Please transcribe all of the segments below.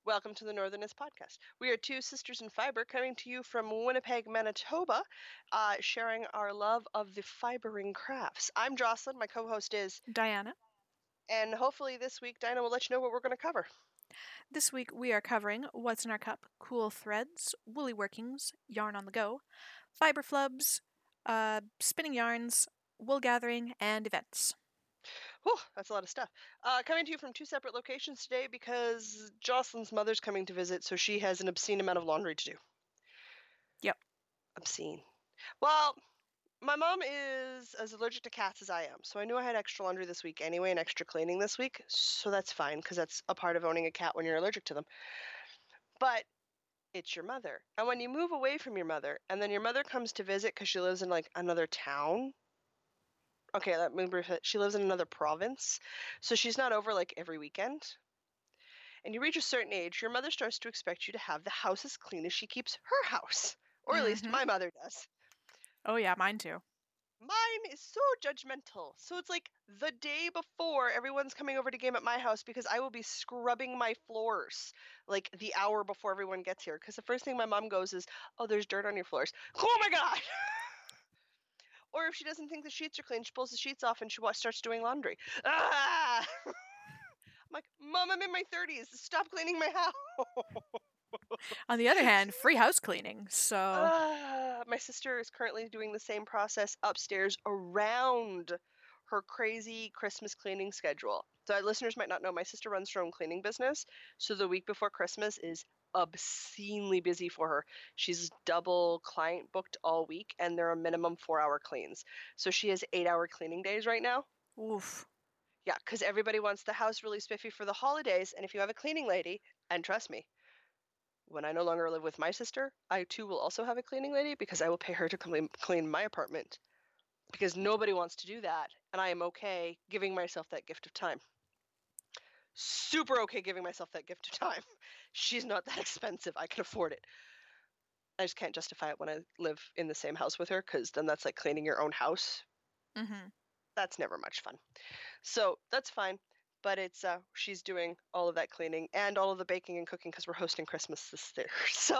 Welcome to the Northernist Podcast. We are two sisters in fiber coming to you from Winnipeg, Manitoba, sharing our love of the fibering crafts. I'm Jocelyn, my co-host is, Diana. and hopefully this week Dinah will let you know what we're going to cover. This week we are covering What's in Our Cup, Cool Threads, Woolly Workings, Yarn on the Go, Fiber Flubs, Spinning Yarns, Wool Gathering, and Events. Whew, that's a lot of stuff. Coming to you from two separate locations today because Jocelyn's mother's coming to visit, so she has an obscene amount of laundry to do. Yep. Obscene. Well, my mom is as allergic to cats as I am, so I knew I had extra laundry this week anyway and extra cleaning this week, so that's fine because that's a part of owning a cat when you're allergic to them. But it's your mother. And when you move away from your mother and then your mother comes to visit because she lives in like another town. Okay, she lives in another province, so she's not over like every weekend. And you reach a certain age, your mother starts to expect you to have the house as clean as she keeps her house, or at least my mother does. Oh yeah, mine too. Mine is so judgmental. So it's like the day before everyone's coming over to game at my house because I will be scrubbing my floors like the hour before everyone gets here. Because the first thing my mom goes is, "Oh, there's dirt on your floors." Oh my god! Or if she doesn't think the sheets are clean, she pulls the sheets off and she starts doing laundry. Ah! I'm like, Mom, I'm in my 30s. Stop cleaning my house. On the other hand, free house cleaning, so... My sister is currently doing the same process upstairs around her crazy Christmas cleaning schedule. So listeners might not know, my sister runs her own cleaning business, so the week before Christmas is obscenely busy for her. She's double client booked all week, and there are minimum 4-hour cleans. So she has 8-hour cleaning days right now. Oof. Yeah, because everybody wants the house really spiffy for the holidays, and if you have a cleaning lady, and trust me, when I no longer live with my sister, I too will also have a cleaning lady because I will pay her to clean my apartment. Because nobody wants to do that, and I am okay giving myself that gift of time. Super okay giving myself that gift of time. She's not that expensive. I can afford it. I just can't justify it when I live in the same house with her, because then that's like cleaning your own house. That's never much fun. So that's fine. But it's she's doing all of that cleaning and all of the baking and cooking because we're hosting Christmas this year. So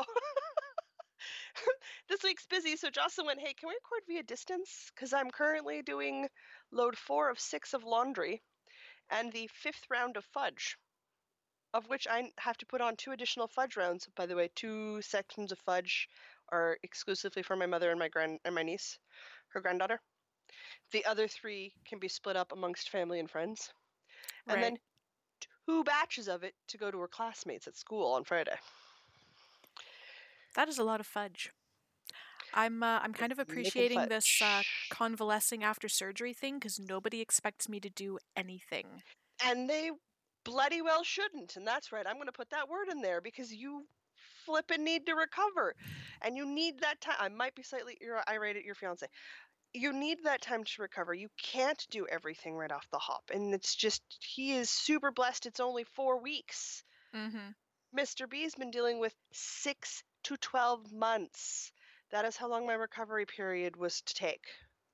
this week's busy. So Jocelyn went, "Hey, can we record via distance? Because I'm currently doing load 4 of 6 of laundry and the 5th round of fudge, of which I have to put on 2 additional fudge rounds. By the way, 2 sections of fudge are exclusively for my mother and my niece, her granddaughter. The other 3 can be split up amongst family and friends. And then 2 batches of it to go to her classmates at school on Friday. That is a lot of fudge. I'm kind of appreciating this convalescing after surgery thing because nobody expects me to do anything. And they bloody well shouldn't. And that's right. I'm going to put that word in there because you flippin' need to recover. And you need that time. I might be slightly irate at your fiance. You need that time to recover. You can't do everything right off the hop. And it's just, he is super blessed. It's only 4 weeks. Mr. B's been dealing with 6 to 12 months. That is how long my recovery period was to take.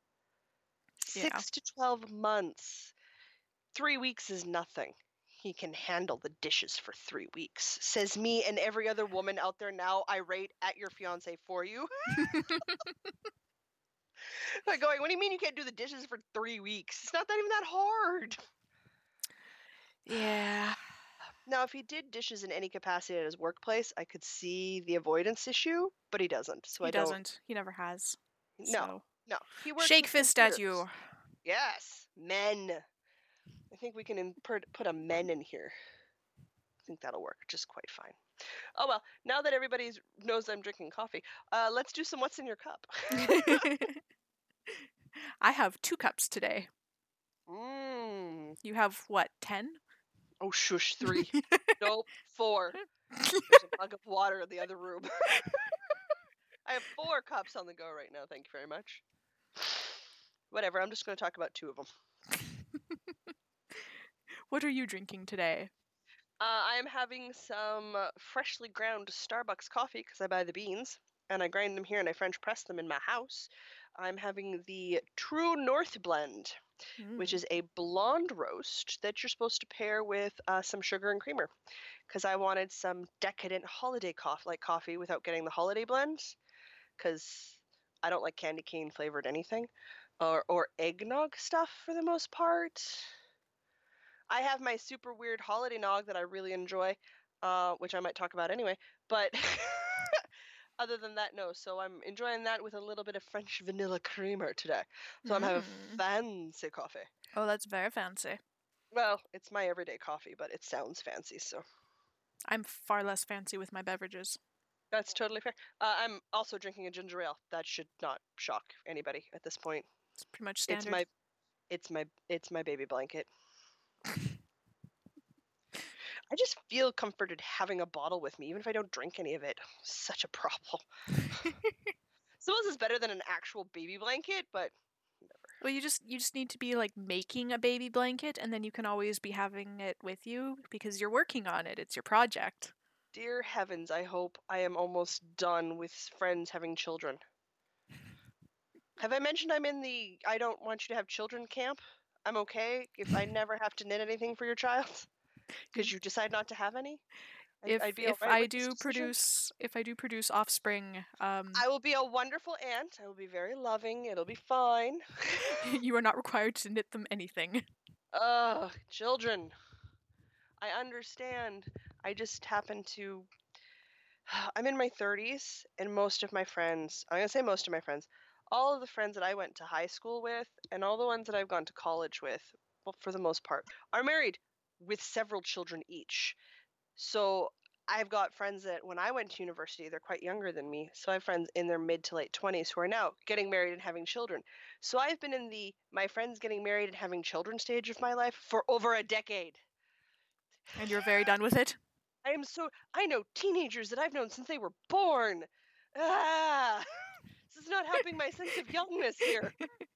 6 to 12 months. 3 weeks is nothing. He can handle the dishes for 3 weeks. Says me and every other woman out there now irate at your fiance for you. I'm going, what do you mean you can't do the dishes for 3 weeks? It's not even that hard. Yeah. Now, if he did dishes in any capacity at his workplace, I could see the avoidance issue, but he doesn't. So he doesn't. He never has. No. He works Shake with fist computers. at you. Yes, men. I think we can put a men in here. I think that'll work just quite fine. Oh well, now that everybody knows I'm drinking coffee, let's do some what's in your cup. I have 2 cups today. You have what, 10? Oh shush, 3. Nope, 4. There's a mug of water in the other room. I have 4 cups on the go right now, thank you very much. Whatever, I'm just going to talk about 2 of them. What are you drinking today? I am having some freshly ground Starbucks coffee because I buy the beans and I grind them here and I French press them in my house. I'm having the True North blend. which Mm. is a blonde roast that you're supposed to pair with some sugar and creamer. Because I wanted some decadent holiday coffee without getting the holiday blends. Because I don't like candy cane flavored anything, or eggnog stuff for the most part. I have my super weird holiday nog that I really enjoy, which I might talk about anyway. But other than that, no. So I'm enjoying that with a little bit of French vanilla creamer today. So I'm having Mm. fancy coffee. Oh, that's very fancy. Well, it's my everyday coffee, but it sounds fancy, so I'm far less fancy with my beverages. that's totally fair. I'm also drinking a ginger ale. That should not shock anybody at this point. It's pretty much It's standard. it's my baby blanket. I just feel comforted having a bottle with me, even if I don't drink any of it. Such a problem. Suppose it's better than an actual baby blanket, but Well, you just need to be like making a baby blanket, and then you can always be having it with you because you're working on it. It's your project. dear heavens, I hope I am almost done with friends having children. Have I mentioned I'm in the I don't want you to have children camp? I'm okay if I never have to knit anything for your child because you decide not to have any. I'd be If alright I with this do decision. produce offspring, I will be a wonderful aunt. I will be very loving. It'll be fine. you are not required to knit them anything. Ugh, children. I understand. I just happen to. I'm in my 30s, and most of my friends, I'm going to say most of my friends, all of the friends that I went to high school with, and all the ones that I've gone to college with, well, for the most part, are married with several children each. So I've got friends that when I went to university, they're quite younger than me. So I have friends in their mid to late 20s who are now getting married and having children. So I've been in the my friends getting married and having children stage of my life for over a decade. And you're very done with it? I know teenagers that I've known since they were born. Ah, this is not helping my sense of youngness here.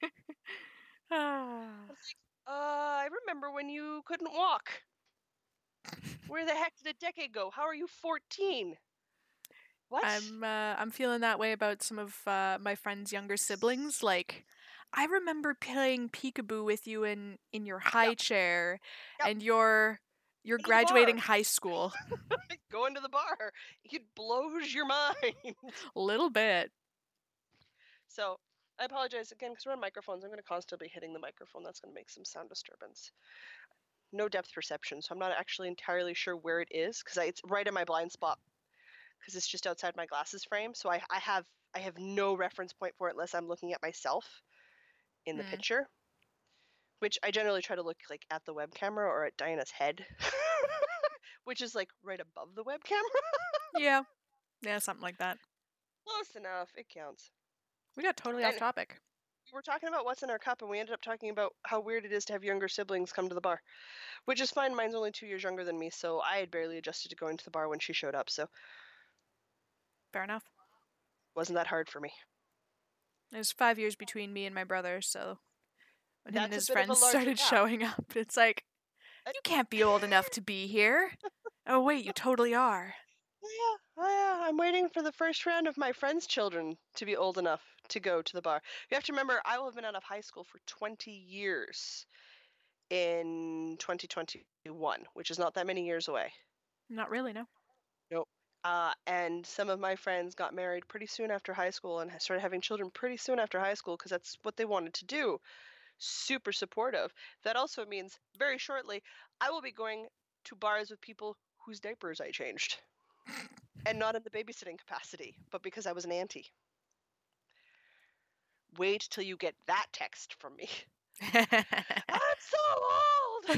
Ah. I remember when you couldn't walk. Where the heck did a decade go? How are you 14? What? I'm feeling that way about some of my friends' younger siblings. Like, I remember playing peekaboo with you in your high Yep. chair, Yep. and you're the graduating bar. high school. Going to the bar. It blows your mind. A little bit. So I apologize again because we're on microphones. I'm going to constantly be hitting the microphone. That's going to make some sound disturbance. No depth perception, so I'm not actually entirely sure where it is because it's right in my blind spot because it's just outside my glasses frame. So I have no reference point for it unless I'm looking at myself in the Hmm. picture, which I generally try to look like at the web camera or at Diana's head, which is like right above the web camera. Yeah, something like that. Close enough. It counts. We got totally off topic. We're talking about what's in our cup, and we ended up talking about how weird it is to have younger siblings come to the bar, which is fine. Mine's only 2 years younger than me, so I had barely adjusted to going to the bar when she showed up, so Fair enough. wasn't that hard for me. There's 5 years between me and my brother, so when him and That's his a bit of a friends larger started gap. showing up, it's like, you can't be old enough to be here. Oh wait, you totally are. Yeah, I'm waiting for the first round of my friends' children to be old enough to go to the bar. You have to remember, I will have been out of high school for 20 years in 2021, which is not that many years away. Not really, no. Nope. And some of my friends got married pretty soon after high school and started having children pretty soon after high school because that's what they wanted to do. Super supportive. That also means very shortly, I will be going to bars with people whose diapers I changed. And not in the babysitting capacity, but because I was an auntie. Wait till you get that text from me. I'm so old!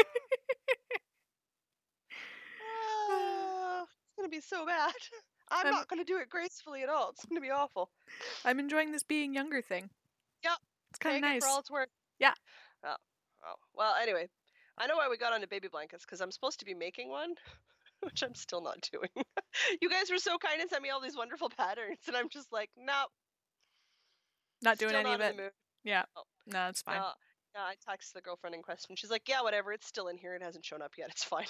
It's going to be so bad. I'm not going to do it gracefully at all. It's going to be awful. I'm enjoying this being younger thing. Yep. It's kind of Take nice. it for all it's worth. Yeah. Oh. Well, anyway, I know why we got onto baby blankets because I'm supposed to be making one, which I'm still not doing. You guys were so kind and sent me all these wonderful patterns, and I'm just like, nope. Not doing still any not of in it. the mood. Yeah. Oh. No, it's fine. No, I texted the girlfriend in question. She's like, yeah, whatever. It's still in here. It hasn't shown up yet. It's fine.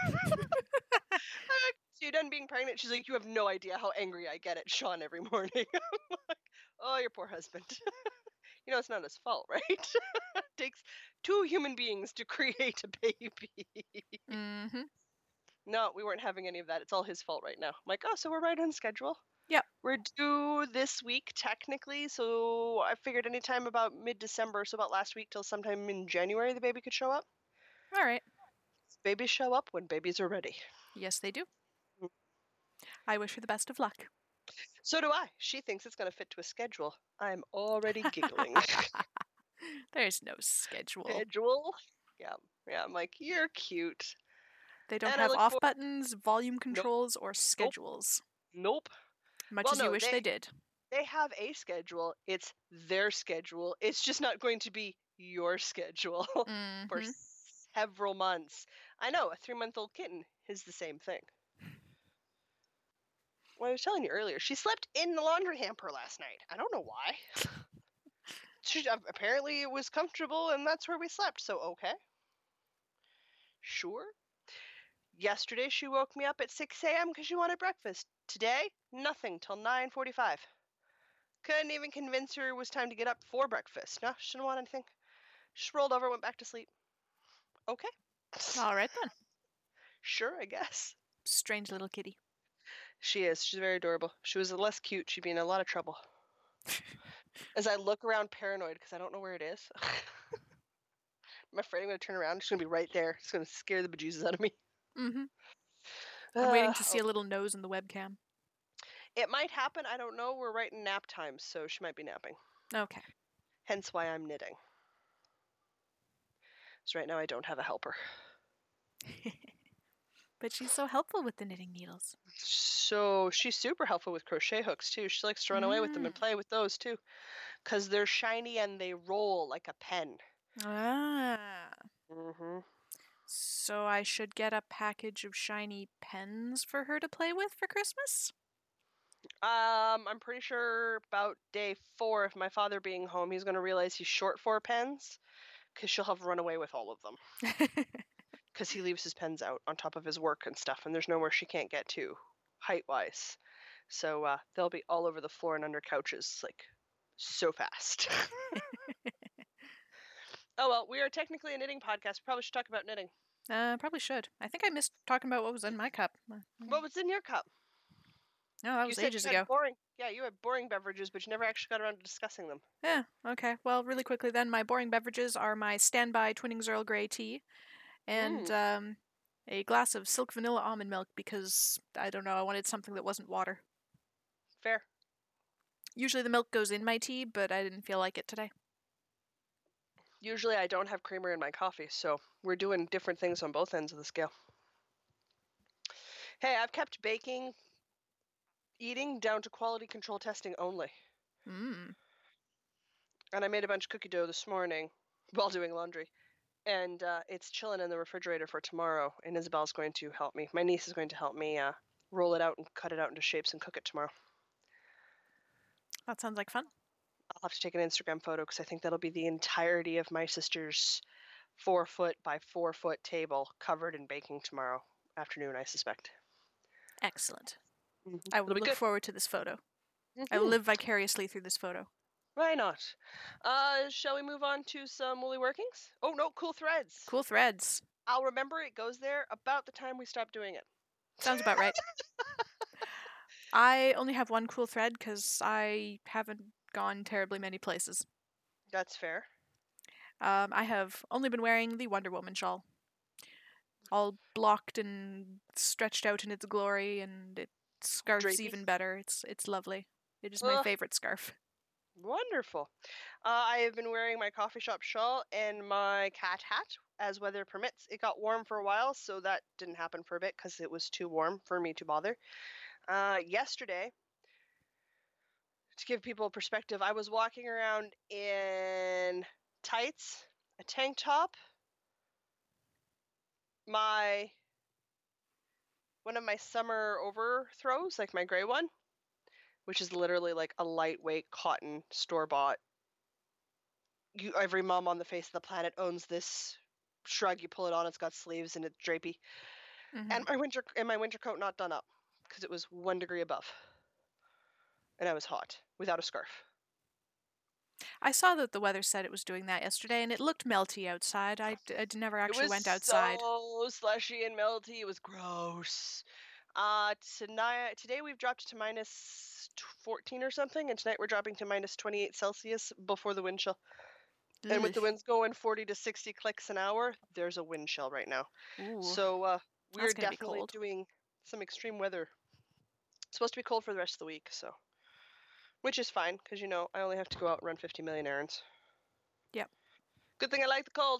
So you're done being pregnant? She's like, you have no idea how angry I get at Sean every morning. I'm like, oh, your poor husband. You know, it's not his fault, right? It takes 2 human beings to create a baby. Mm-hmm. No, we weren't having any of that. It's all his fault right now. I'm like, oh, so we're right on schedule. Yep. We're due this week, technically, so I figured anytime about mid-December, so about last week till sometime in January, the baby could show up. All right. Babies show up when babies are ready. Yes, they do. Mm. I wish her the best of luck. So do I. She thinks it's going to fit to a schedule. I'm already giggling. There's no schedule. Schedule? Yeah, I'm like, you're cute. They don't And I have look off for- buttons, volume controls, or schedules. Nope. Much Well, as you no, wish they did. They have a schedule. It's their schedule. It's just not going to be your schedule for Mhm. several months. I know, a 3-month-old kitten is the same thing. Well, I was telling you earlier, she slept in the laundry hamper last night. I don't know why. Apparently it was comfortable and that's where we slept, so okay. Sure. Yesterday she woke me up at 6 a.m. because she wanted breakfast. Today, nothing till 9:45. Couldn't even convince her it was time to get up for breakfast. No, she didn't want anything. She rolled over, went back to sleep. Okay. All right then. Sure, I guess. Strange little kitty. She is. She's very adorable. If she was less cute, she'd be in a lot of trouble. As I look around paranoid because I don't know where it is. I'm afraid I'm going to turn around. She's going to be right there. It's going to scare the bejesus out of me. Mm-hmm. I'm waiting to see a little nose in the webcam. It might happen. I don't know. We're right in nap time, so she might be napping. Okay. Hence why I'm knitting. So right now I don't have a helper. But she's so helpful with the knitting needles. So she's super helpful with crochet hooks too. She likes to run away with them and play with those too. Because they're shiny and they roll like a pen. Ah. Mm-hmm. So I should get a package of shiny pens for her to play with for Christmas? I'm pretty sure about day 4, if my father being home, he's going to realize he's short 4 pens. Because she'll have run away with all of them. Because he leaves his pens out on top of his work and stuff, and there's nowhere she can't get to, height-wise. So they'll be all over the floor and under couches, like, so fast. Oh well, we are technically a knitting podcast. Probably should talk about knitting. Probably should. I think I missed talking about what was in my cup. What was in your cup? No, that was ages ago. You had boring beverages, but you never actually got around to discussing them. Yeah, okay. Well, really quickly then, my boring beverages are my standby Twinings Earl Grey tea and a glass of silk vanilla almond milk because, I don't know, I wanted something that wasn't water. Fair. Usually the milk goes in my tea, but I didn't feel like it today. Usually I don't have creamer in my coffee, so we're doing different things on both ends of the scale. Hey, I've kept baking, eating down to quality control testing only. And I made a bunch of cookie dough this morning while doing laundry. And it's chilling in the refrigerator for tomorrow. And Isabel's going to help me. My niece is going to help me roll it out and cut it out into shapes and cook it tomorrow. That sounds like fun. I'll have to take an Instagram photo because I think that'll be the entirety of my sister's 4-foot by 4-foot table covered in baking tomorrow afternoon, I suspect. Excellent. Mm-hmm. I will look forward to this photo. Mm-hmm. I will live vicariously through this photo. Why not? Shall we move on to some woolly workings? Oh no, cool threads. Cool threads. I'll remember it goes there about the time we stop doing it. Sounds about right. I only have one cool thread because I haven't gone terribly many places. That's fair. I have only been wearing the Wonder Woman shawl. All blocked and stretched out in its glory, and it scarfs Drapey. even better. It's lovely. It is my favorite scarf. Wonderful. I have been wearing my coffee shop shawl and my cat hat as weather permits. It got warm for a while, so that didn't happen for a bit because it was too warm for me to bother. Yesterday, to give people perspective, I was walking around in tights, a tank top, one of my summer overthrows, like my gray one, which is literally like a lightweight cotton store-bought. Every mom on the face of the planet owns this shrug. You pull it on, it's got sleeves and it's drapey. Mm-hmm. And my winter coat not done up because it was 1 degree above. And I was hot without a scarf. I saw that the weather said it was doing that yesterday, and it looked melty outside. I never actually went outside. It was so slushy and melty. It was gross. Today we've dropped to minus 14 or something, and tonight we're dropping to minus 28 Celsius before the wind chill. And with the Ugh. winds going 40 to 60 clicks an hour, there's a wind chill right now. Ooh. So we're That's gonna be definitely cold. doing some extreme weather. It's supposed to be cold for the rest of the week, so which is fine because I only have to go out and run 50 million errands. Yep. Good thing I like the cold.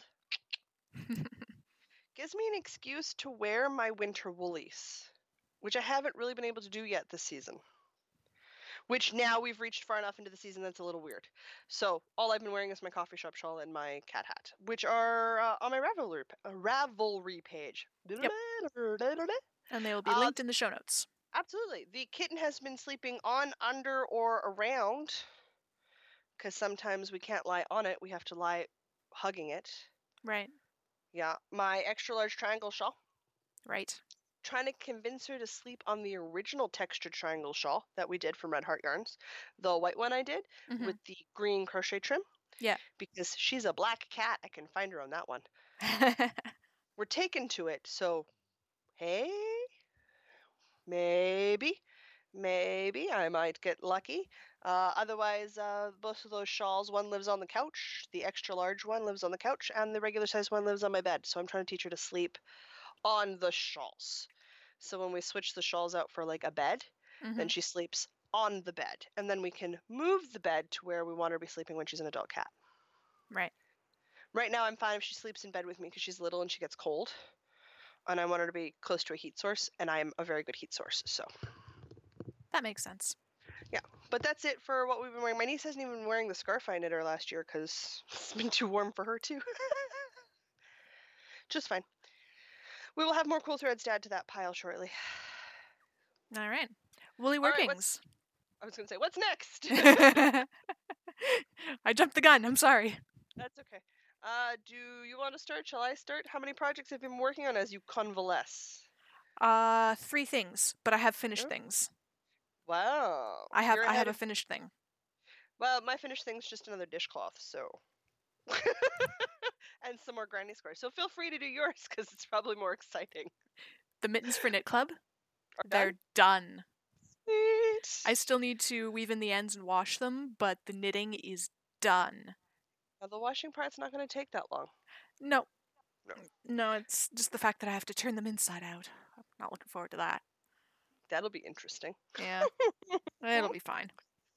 Gives me an excuse to wear my winter woolies, which I haven't really been able to do yet this season. Which now we've reached far enough into the season that's a little weird. So all I've been wearing is my coffee shop shawl and my cat hat, which are on my Ravelry page. Yep. And they will be linked in the show notes. Absolutely. The kitten has been sleeping on, under, or around, because sometimes we can't lie on it. We have to lie hugging it. Right. Yeah. My extra large triangle shawl. Right. Trying to convince her to sleep on the original textured triangle shawl that we did from Red Heart Yarns. The white one I did with the green crochet trim. Yeah. Because she's a black cat. I can find her on that one. We're taken to it, so hey, maybe I might get lucky. Otherwise, both of those shawls, one lives on the couch, the extra large one lives on the couch, and the regular size one lives on my bed. So I'm trying to teach her to sleep on the shawls. So when we switch the shawls out for like a bed, then she sleeps on the bed. And then we can move the bed to where we want her to be sleeping when she's an adult cat. Right. Right now I'm fine if she sleeps in bed with me because she's little and she gets cold. And I want her to be close to a heat source, and I am a very good heat source, so. That makes sense. Yeah, but that's it for what we've been wearing. My niece hasn't even been wearing the scarf I knit her last year because it's been too warm for her too. Just fine. We will have more cool threads to add to that pile shortly. All right. Woolly All right, Workings. I was going to say, what's next? I jumped the gun. I'm sorry. That's okay. Do you want to start? Shall I start? How many projects have you been working on as you convalesce? 3 things, but I have finished things. Wow. I have a finished thing. Well, my finished thing's just another dishcloth, so. And some more grinding squares. So feel free to do yours because it's probably more exciting. The mittens for Knit Club, Are they're done. Sweet. I still need to weave in the ends and wash them, but the knitting is done. Now, the washing part's not going to take that long. No, it's just the fact that I have to turn them inside out. I'm not looking forward to that. That'll be interesting. Yeah, it'll be fine.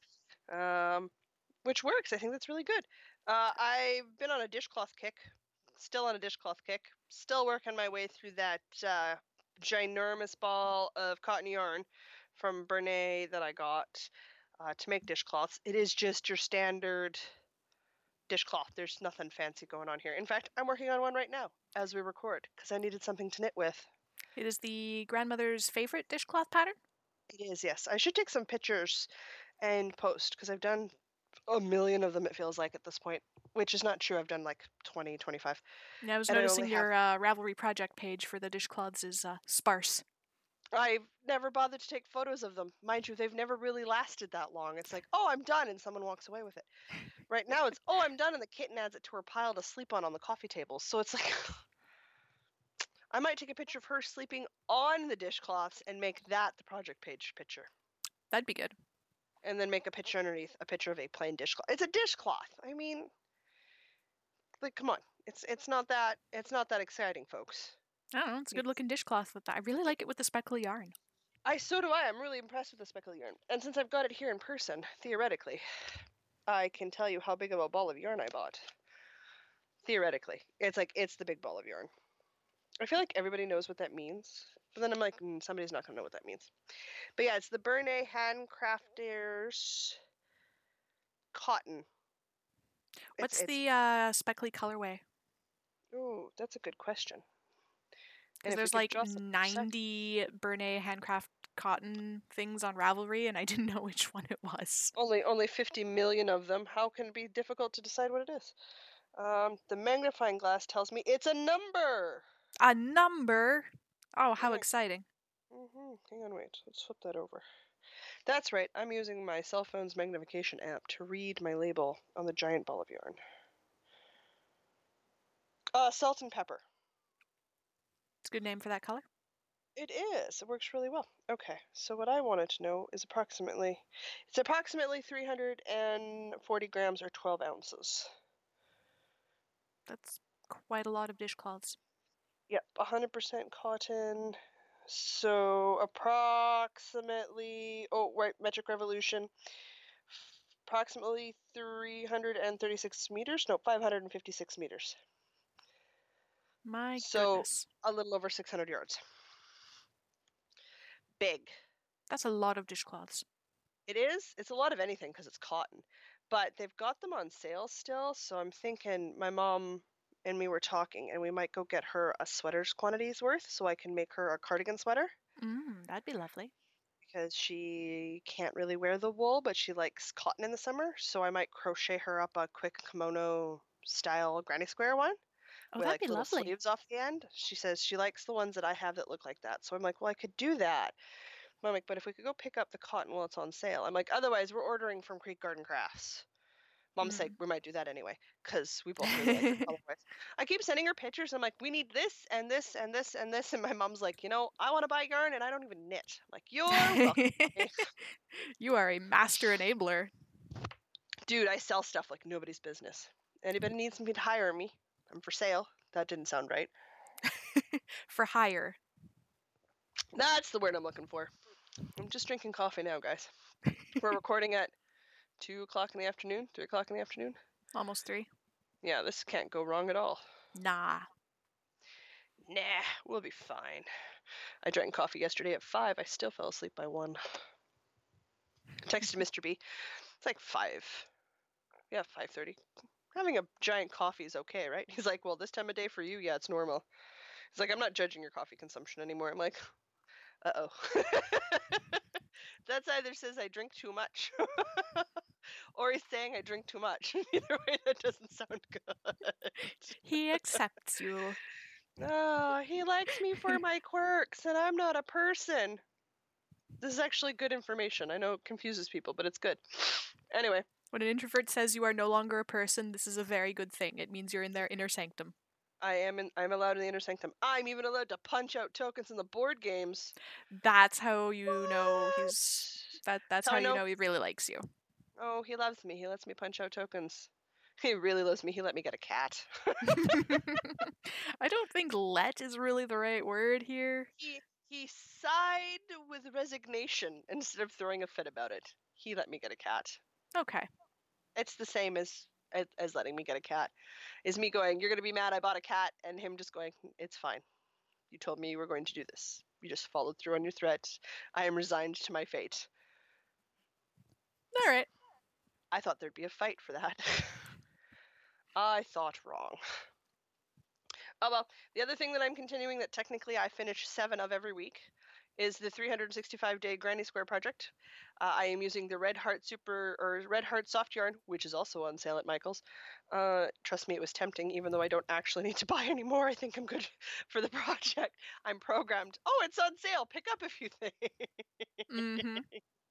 Which works. I think that's really good. I've been on a dishcloth kick. Still on a dishcloth kick. Still working my way through that ginormous ball of cotton yarn from Bernay that I got to make dishcloths. It is just your standard dishcloth. There's nothing fancy going on here. In fact, I'm working on one right now as we record because I needed something to knit with. It is the grandmother's favorite dishcloth pattern? It is, yes. I should take some pictures and post because I've done a million of them, it feels like, at this point, which is not true. I've done like 20, 25. Yeah, I was noticing your Ravelry project page for the dishcloths is sparse. I've never bothered to take photos of them. Mind you, they've never really lasted that long. It's like, oh, I'm done, and someone walks away with it. Right now, it's, oh, I'm done, and the kitten adds it to her pile to sleep on the coffee table. So it's like, I might take a picture of her sleeping on the dishcloths and make that the project page picture. That'd be good. And then make a picture underneath, a picture of a plain dishcloth. It's a dishcloth. I mean, like, come on. It's not that exciting, folks. I don't know. It's a good-looking dishcloth with that. I really like it with the speckly yarn. So do I. I'm really impressed with the speckly yarn. And since I've got it here in person, theoretically, I can tell you how big of a ball of yarn I bought. Theoretically. It's the big ball of yarn. I feel like everybody knows what that means. But then I'm like, somebody's not going to know what that means. But yeah, it's the Bernay Handcrafters cotton. What's the speckly colorway? Oh, that's a good question. Because there's like 90 Bernay Handcraft cotton things on Ravelry, and I didn't know which one it was. Only 50 million of them. How can it be difficult to decide what it is? The magnifying glass tells me it's a number. A number? Oh, how exciting. Hang on, wait. Let's flip that over. That's right. I'm using my cell phone's magnification app to read my label on the giant ball of yarn. Salt and pepper. It's a good name for that color. It is. It works really well. Okay, so what I wanted to know is it's approximately 340 grams or 12 ounces. That's quite a lot of dishcloths. Yep, 100% cotton. So approximately, oh, right, metric revolution, approximately 336 meters. No, 556 meters. My So goodness. a little over 600 yards. Big. That's a lot of dishcloths. It is. It's a lot of anything because it's cotton. But they've got them on sale still, so I'm thinking my mom and me were talking, and we might go get her a sweater's quantity's worth so I can make her a cardigan sweater That'd be lovely. because she can't really wear the wool, but she likes cotton in the summer. So I might crochet her up a quick kimono style granny square one Oh, with that'd like be little lovely. sleeves off the end. She says she likes the ones that I have that look like that. So I'm like, well, I could do that. I'm like, but if we could go pick up the cotton while it's on sale, I'm like, otherwise we're ordering from Creek Garden Crafts. Mom's like, we might do that anyway, because we both really like the colorways. I keep sending her pictures. I'm like, we need this and this and this and this. And my mom's like, I want to buy yarn and I don't even knit. I'm like, you're welcome. You are a master enabler. Dude, I sell stuff like nobody's business. Anybody needs me to hire me, I'm for sale. That didn't sound right. For hire. That's the word I'm looking for. I'm just drinking coffee now, guys. We're recording at 2 o'clock in the afternoon, 3 o'clock in the afternoon. Almost 3. Yeah, this can't go wrong at all. Nah. Nah, we'll be fine. I drank coffee yesterday at 5. I still fell asleep by 1. Texted Mr. B. It's like 5. Yeah, 5:30. Having a giant coffee is okay, right? He's like, well, this time of day for you, yeah, it's normal. He's like, I'm not judging your coffee consumption anymore. I'm like, uh-oh. That's either says I drink too much or he's saying I drink too much. Either way, that doesn't sound good. He accepts you. Oh, he likes me for my quirks, and I'm not a person. This is actually good information. I know it confuses people, but it's good. Anyway. When an introvert says you are no longer a person, this is a very good thing. It means you're in their inner sanctum. I'm allowed in the inner sanctum. I'm even allowed to punch out tokens in the board games. That's how you know that's how you know he really likes you. Oh, he loves me. He lets me punch out tokens. He really loves me. He let me get a cat. I don't think let is really the right word here. He sighed with resignation instead of throwing a fit about it. He let me get a cat. Okay. It's the same as letting me get a cat. Is me going, you're going to be mad I bought a cat, and him just going, it's fine. You told me you were going to do this. You just followed through on your threat. I am resigned to my fate. All right. I thought there'd be a fight for that. I thought wrong. Oh well, the other thing that I'm continuing that technically I finish 7 of every week is the 365-day Granny Square project. I am using the Red Heart Soft Yarn, which is also on sale at Michael's. Trust me, it was tempting, even though I don't actually need to buy any more. I think I'm good for the project. I'm programmed. Oh, it's on sale. Pick up a few things. Mm-hmm.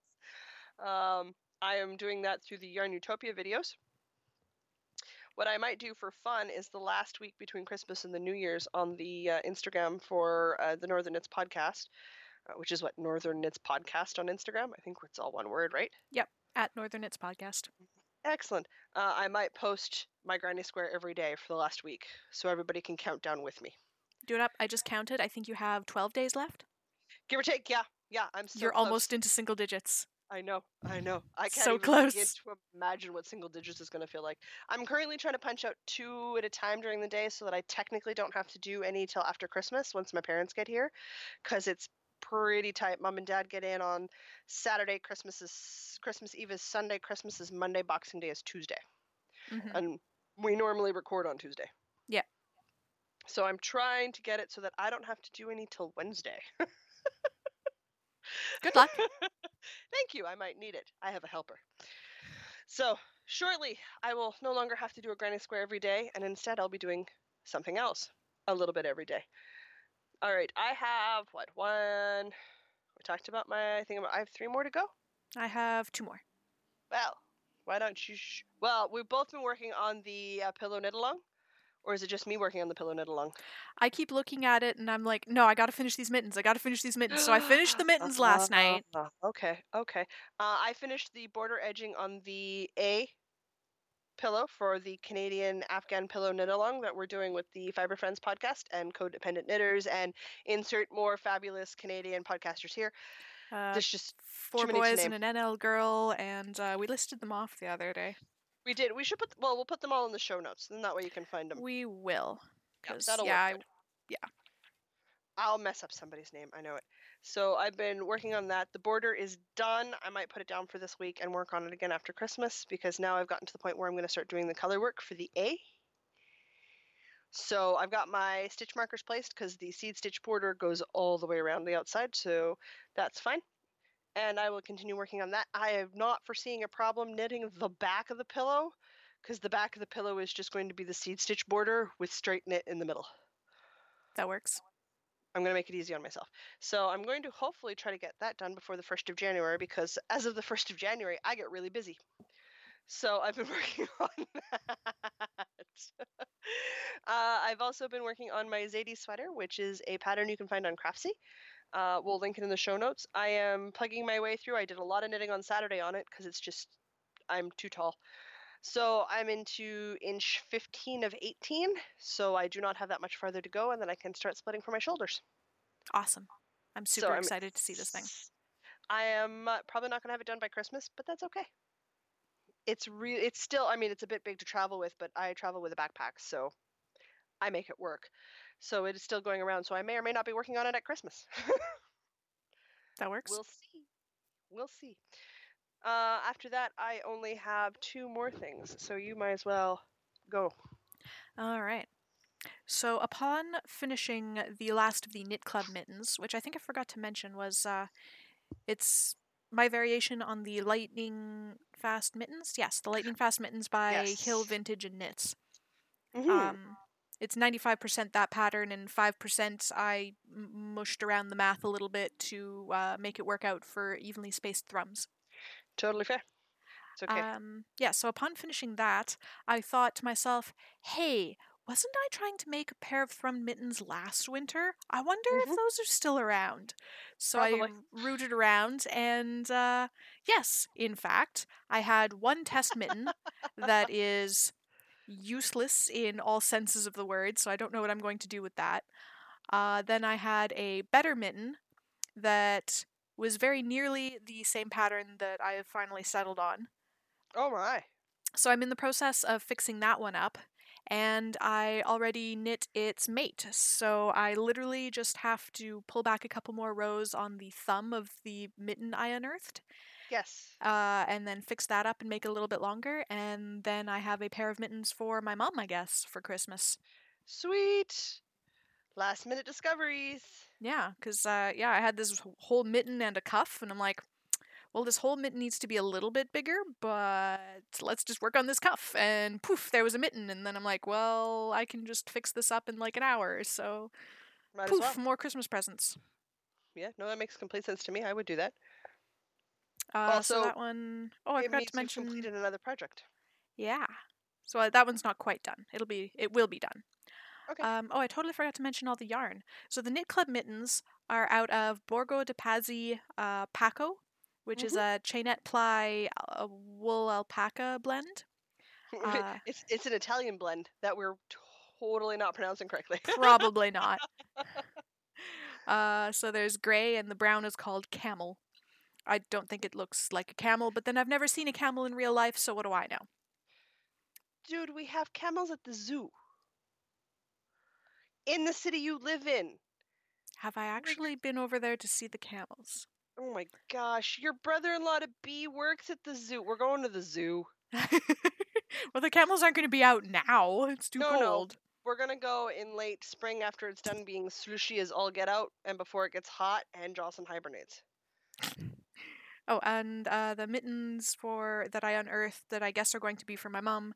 I am doing that through the Yarn Utopia videos. What I might do for fun is the last week between Christmas and the New Year's on the Instagram for the Northern Knits podcast, which is what, Northern Knits podcast on Instagram. I think it's all one word, right? Yep, at Northern Knits podcast. Excellent. I might post my Granny Square every day for the last week, so everybody can count down with me. Do it up. I just counted. I think you have 12 days left. Give or take, yeah. I'm so You're close. almost into single digits. I know. I can't so even close. begin to imagine what single digits is going to feel like. I'm currently trying to punch out 2 at a time during the day so that I technically don't have to do any till after Christmas once my parents get here, because it's pretty tight. Mom and Dad get in on Saturday. Christmas Eve is Sunday. Christmas is Monday. Boxing Day is Tuesday. Mm-hmm. And we normally record on Tuesday. Yeah. So I'm trying to get it so that I don't have to do any till Wednesday. Good luck. Thank you. I might need it. I have a helper. So shortly, I will no longer have to do a Granny Square every day, and instead I'll be doing something else a little bit every day. All right, I have one. We talked about I have 3 more to go. I have 2 more. Well, why don't you? Well, we've both been working on the pillow knit along, or is it just me working on the pillow knit along? I keep looking at it and I'm like, no, I gotta finish these mittens. I gotta finish these mittens. So I finished the mittens last night. Okay. I finished the border edging on the A pillow for the Canadian Afghan pillow knit along that we're doing with the Fiber Friends podcast and Codependent Knitters, and insert more fabulous Canadian podcasters here. There's just 4 too many to boys name. and an NL girl, and we listed them off the other day. We did. We should we'll put them all in the show notes, and that way you can find them. We will. Yeah, that'll work good. Yeah. I'll mess up somebody's name. I know it. So I've been working on that. The border is done. I might put it down for this week and work on it again after Christmas, because now I've gotten to the point where I'm going to start doing the color work for the A. So I've got my stitch markers placed because the seed stitch border goes all the way around the outside, so that's fine. And I will continue working on that. I am not foreseeing a problem knitting the back of the pillow, because the back of the pillow is just going to be the seed stitch border with straight knit in the middle. That works. I'm going to make it easy on myself. So I'm going to hopefully try to get that done before the 1st of January, because as of the 1st of January, I get really busy. So I've been working on that. I've also been working on my Zadie sweater, which is a pattern you can find on Craftsy. We'll link it in the show notes. I am plugging my way through. I did a lot of knitting on Saturday on it because it's just, I'm too tall. So I'm into inch 15 of 18, so I do not have that much farther to go, and then I can start splitting for my shoulders. Awesome. I'm super excited to see this thing. I am probably not going to have it done by Christmas, but that's okay. It's still, I mean, it's a bit big to travel with, but I travel with a backpack, so I make it work. So it is still going around, so I may or may not be working on it at Christmas. That works. We'll see. After that, I only have 2 more things, so you might as well go. All right. So upon finishing the last of the Knit Club mittens, which I think I forgot to mention was it's my variation on the Lightning Fast mittens. Yes, the Lightning Fast mittens by Hill Vintage and Knits. It's 95% that pattern, and 5% I mushed around the math a little bit to make it work out for evenly spaced thrums. Totally fair. It's okay. Yeah, so upon finishing that, I thought to myself, hey, wasn't I trying to make a pair of thrum mittens last winter? I wonder if those are still around. So Probably. I rooted around, and yes, in fact, I had one test mitten that is useless in all senses of the word, so I don't know what I'm going to do with that. Then I had a better mitten that was very nearly the same pattern that I have finally settled on. Oh my. So I'm in the process of fixing that one up, and I already knit its mate. So I literally just have to pull back a couple more rows on the thumb of the mitten I unearthed. Yes. And then fix that up and make it a little bit longer, and then I have a pair of mittens for my mom, I guess, for Christmas. Sweet. Last minute discoveries. Yeah, because I had this whole mitten and a cuff, and I'm like, well, this whole mitten needs to be a little bit bigger, but let's just work on this cuff. And poof, there was a mitten, and then I'm like, well, I can just fix this up in like an hour, so Might poof, as well. more Christmas presents. Yeah, no, that makes complete sense to me. I would do that. So that one, I forgot to mention. You've completed another project. Yeah, so that one's not quite done. It will be done. Okay. I totally forgot to mention all the yarn. So the Knit Club mittens are out of Borgo de Pazzi Paco, which is a chainette ply wool alpaca blend. It's an Italian blend that we're totally not pronouncing correctly. Probably not. So there's gray, and the brown is called camel. I don't think it looks like a camel, but then I've never seen a camel in real life, so what do I know? Dude, we have camels at the zoo. In the city you live in. Have I actually been over there to see the camels? Oh my gosh, your brother-in-law to be works at the zoo. We're going to the zoo. Well, the camels aren't going to be out now. It's too cold. No. We're going to go in late spring after it's done being slushy as all get out, and before it gets hot and Jocelyn hibernates. Oh, and the mittens that I unearthed that I guess are going to be for my mom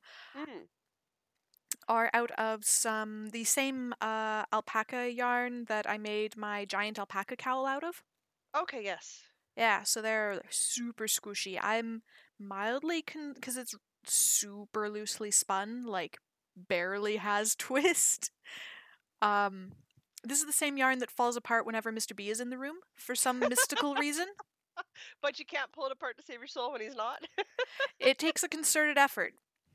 are out of the same alpaca yarn that I made my giant alpaca cowl out of. Okay, yes. Yeah, so they're super squishy. I'm mildly because it's super loosely spun, like barely has twist. Um, this is the same yarn that falls apart whenever Mr. B is in the room for some mystical reason. But you can't pull it apart to save your soul when he's not. It takes a concerted effort,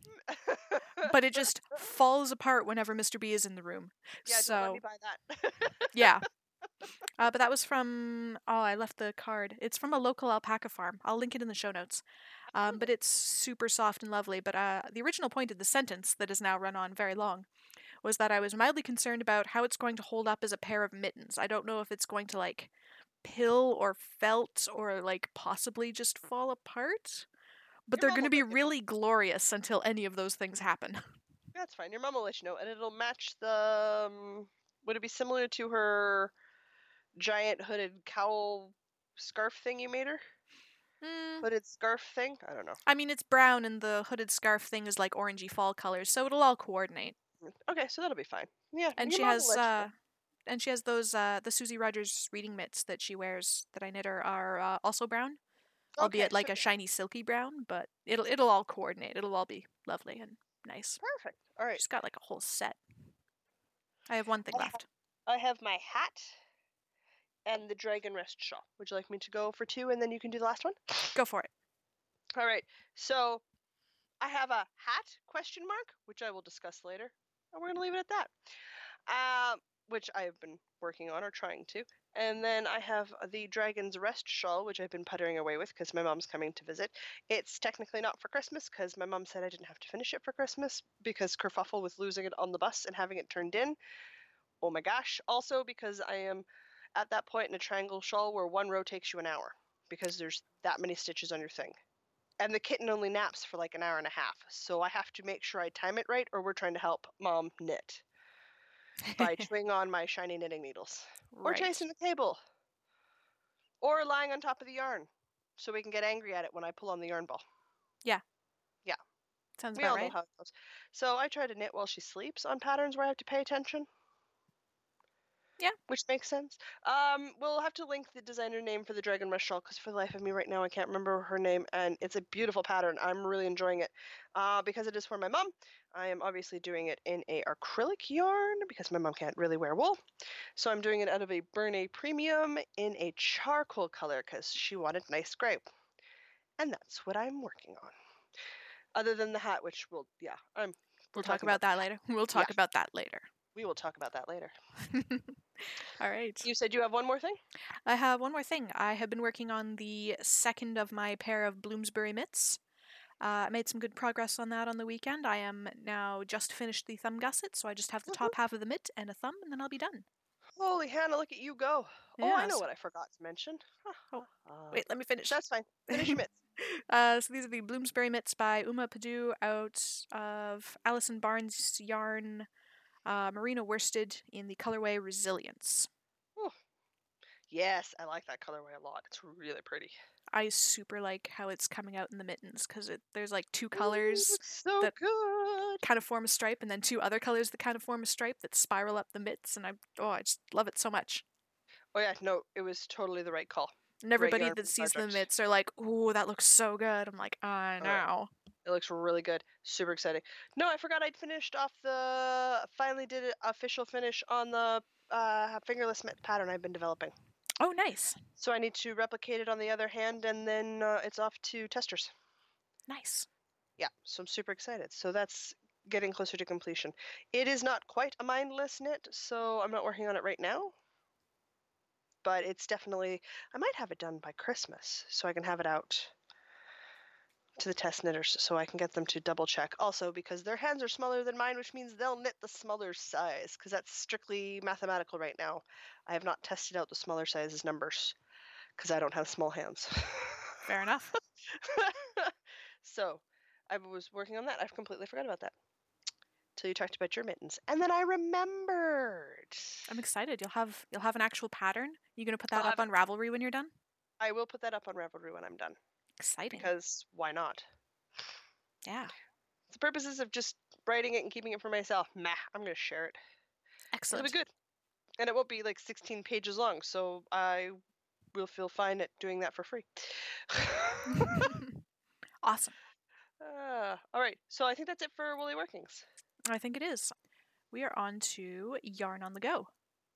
but it just falls apart whenever Mr. B is in the room. Yeah, don't let me So, buy that. yeah. But that was from, oh, I left the card. It's from a local alpaca farm. I'll link it in the show notes. But it's super soft and lovely. But the original point of the sentence that has now run on very long was that I was mildly concerned about how it's going to hold up as a pair of mittens. I don't know if it's going to like pill or felt or like possibly just fall apart. But Your they're mom going to will be let you know. really glorious until any of those things happen. That's fine. Your mom will let you know, and it'll match the. Would it be similar to her giant hooded cowl scarf thing you made her? Hooded scarf thing? I don't know. I mean, it's brown and the hooded scarf thing is like orangey fall colors, so it'll all coordinate. Okay, so that'll be fine. Yeah, And your she mom will has let you know. and she has those the Susie Rogers reading mitts that she wears that I knit her are also brown, Okay, albeit like so a yeah, shiny silky brown, but it'll all coordinate. It'll all be lovely and nice. perfect. All right. She's got like a whole set. I have one thing left. I have my hat and the dragon rest shawl. Would you like me to go for 2 and then you can do the last one? Go for it. All right. So I have a hat question mark, which I will discuss later, and we're gonna leave it at that. Which I have been working on or trying to. And then I have the Dragon's Rest shawl, which I've been puttering away with because my mom's coming to visit. It's technically not for Christmas because my mom said I didn't have to finish it for Christmas because kerfuffle with losing it on the bus and having it turned in. Oh my gosh. Also because I am at that point in a triangle shawl where one row takes you an hour because there's that many stitches on your thing. And the kitten only naps for like an hour and a half. So I have to make sure I time it right or we're trying to help mom knit by chewing on my shiny knitting needles. Or Right. chasing the cable. Or lying on top of the yarn so we can get angry at it when I pull on the yarn ball. Yeah. Yeah. Sounds We about all know right. how it goes. So I try to knit while she sleeps on patterns where I have to pay attention. Yeah. Which makes sense. We'll have to link the designer name for the Dragon Rush shawl because for the life of me right now I can't remember her name, and it's a beautiful pattern. I'm really enjoying it. Because it is for my mom, I am obviously doing it in a acrylic yarn because my mom can't really wear wool. So I'm doing it out of a Bernay Premium in a charcoal color because she wanted nice gray. And that's what I'm working on. Other than the hat, which We'll talk about that later. We'll talk about that later. We will talk about that later. All right. You said you have one more thing? I have one more thing. I have been working on the second of my pair of Bloomsbury mitts. I made some good progress on that on the weekend. I am now just finished the thumb gusset, so I just have the top half of the mitt and a thumb, and then I'll be done. Holy Hannah, look at you go. Yes. Oh, I know what I forgot to mention. Oh, wait, let me finish. That's fine. Finish your mitts. So these are the Bloomsbury mitts by Uma Padu out of Alison Barnes yarn, merino worsted in the colorway Resilience. Ooh. Yes, I like that colorway a lot. It's really pretty. I super like how it's coming out in the mittens because there's like two colors so that good. kind of form a stripe, and then two other colors that kind of form a stripe that spiral up the mitts, and I just love it so much. Oh yeah, no, it was totally the right call. And everybody that sees the mitts are like, "Ooh, that looks so good." I'm like, I know. It looks really good. Super exciting. No, I forgot I'd finished off finally did an official finish on the fingerless mitt pattern I've been developing. Oh, nice. So I need to replicate it on the other hand, and then it's off to testers. Nice. Yeah, so I'm super excited. So that's getting closer to completion. It is not quite a mindless knit, so I'm not working on it right now. But it's definitely, I might have it done by Christmas, so I can have it out to the test knitters so I can get them to double check. Also, because their hands are smaller than mine, which means they'll knit the smaller size, because that's strictly mathematical right now. I have not tested out the smaller sizes numbers, because I don't have small hands. Fair enough. So, I was working on that. I've completely forgot about that. Till you talked about your mittens. And then I remembered. I'm excited. You'll have an actual pattern. You gonna put that up on Ravelry when you're done? I will put that up on Ravelry when I'm done. Exciting. Because why not? Yeah. The purposes of just writing it and keeping it for myself, I'm going to share it. Excellent. It'll be good. And it won't be like 16 pages long, so I will feel fine at doing that for free. Awesome. All right, so I think that's it for Woolly Workings. I think it is. We are on to Yarn on the Go.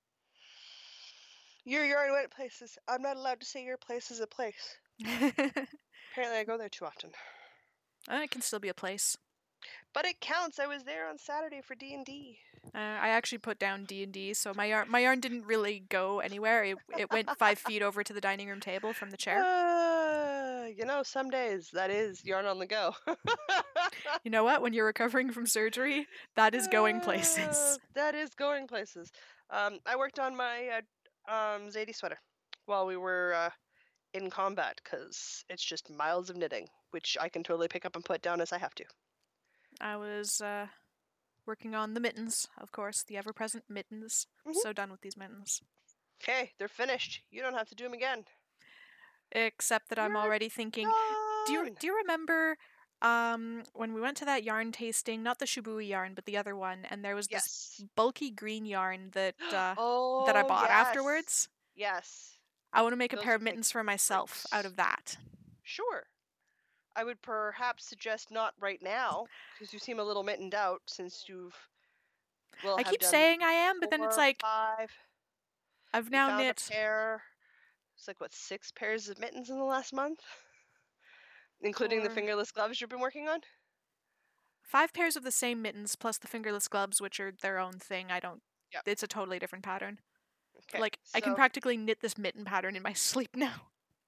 Your yarn went places. I'm not allowed to say your place is a place. Apparently I go there too often. It can still be a place. But it counts. I was there on Saturday for D&D. I actually put down D&D, so my yarn didn't really go anywhere. It went 5 feet over to the dining room table from the chair. Some days that is yarn on the go. You know what? When you're recovering from surgery, that is going places. That is going places. I worked on my Zadie sweater while we were in combat because it's just miles of knitting, which I can totally pick up and put down as I have to. I was working on the mittens, of course, the ever-present mittens. I'm so done with these mittens. Okay, they're finished. You don't have to do them again. Except that I'm already thinking, do you remember when we went to that yarn tasting, not the Shibui yarn, but the other one, and there was this bulky green yarn that that I bought afterwards? Yes. I want to make a pair of mittens for myself out of that. Sure. I would perhaps suggest not right now, because you seem a little mittened out since you've... I keep saying I am, but then it's like... 5. I've now knit... a pair. It's like, 6 pairs of mittens in the last month? Including the fingerless gloves you've been working on? 5 pairs of the same mittens, plus the fingerless gloves, which are their own thing. It's a totally different pattern. Okay, I can practically knit this mitten pattern in my sleep now.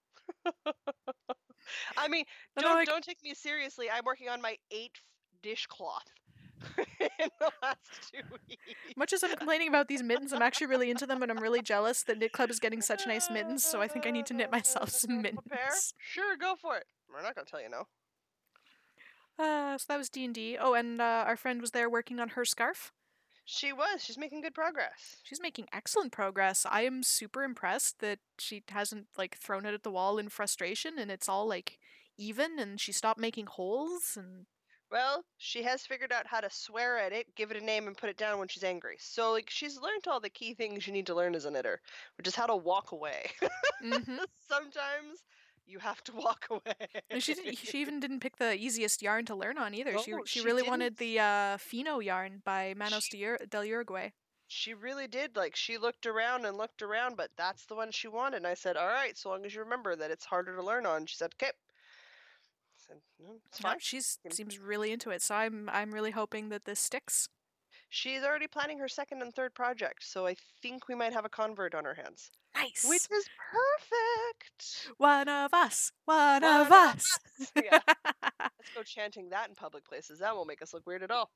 I mean, don't take me seriously. I'm working on my 8th dishcloth in the last 2 weeks. Much as I'm complaining about these mittens, I'm actually really into them, and I'm really jealous that Knit Club is getting such nice mittens, so I think I need to knit myself some mittens. Sure, go for it. We're not going to tell you no. So that was D&D. Oh, and our friend was there working on her scarf. She was. She's making good progress. She's making excellent progress. I am super impressed that she hasn't, thrown it at the wall in frustration, and it's all, even, and she stopped making holes, and... Well, she has figured out how to swear at it, give it a name, and put it down when she's angry. So, she's learned all the key things you need to learn as a knitter, which is how to walk away. Sometimes you have to walk away. And she even didn't pick the easiest yarn to learn on either. She really wanted the Fino yarn by Manos del Uruguay. She really did. She looked around, but that's the one she wanted. And I said, all right, so long as you remember that it's harder to learn on. She said, okay. I said, no, it's fine. She seems really into it, so I'm really hoping that this sticks. She's already planning her 2nd and 3rd project, so I think we might have a convert on our hands. Nice. Which is perfect. One of us. One of us. Yeah. Let's go chanting that in public places. That won't make us look weird at all.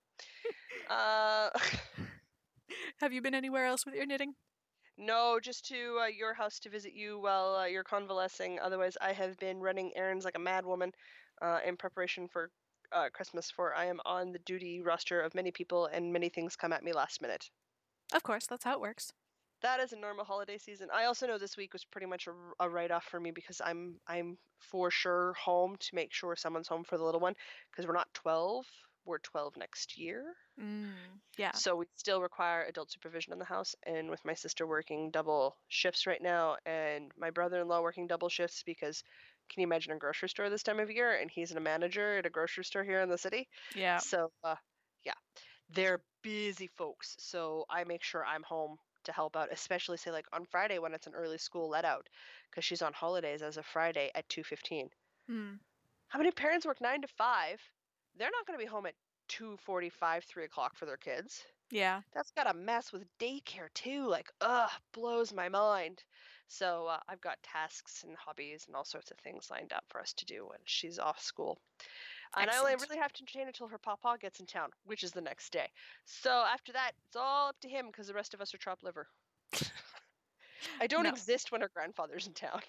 Have you been anywhere else with your knitting? No, just to your house to visit you while you're convalescing. Otherwise, I have been running errands like a mad woman in preparation for Christmas, for I am on the duty roster of many people, and many things come at me last minute. Of course, that's how it works. That is a normal holiday season. I also know this week was pretty much a write-off for me because I'm for sure home to make sure someone's home for the little one, because we're not 12. We're 12 next year. Yeah. So we still require adult supervision in the house, and with my sister working double shifts right now, and my brother-in-law working double shifts because can you imagine a grocery store this time of year? And he's a manager at a grocery store here in the city. Yeah. So, yeah, they're busy folks. So I make sure I'm home to help out, especially say on Friday when it's an early school let out, because she's on holidays as of Friday at 2:15. How many parents work 9 to 5? They're not going to be home at 2:45, 3 o'clock for their kids. Yeah. That's got to mess with daycare too. Blows my mind. So I've got tasks and hobbies and all sorts of things lined up for us to do when she's off school. And I only really have to entertain until her papa gets in town, which is the next day. So after that, it's all up to him because the rest of us are chopped liver. I don't exist when her grandfather's in town.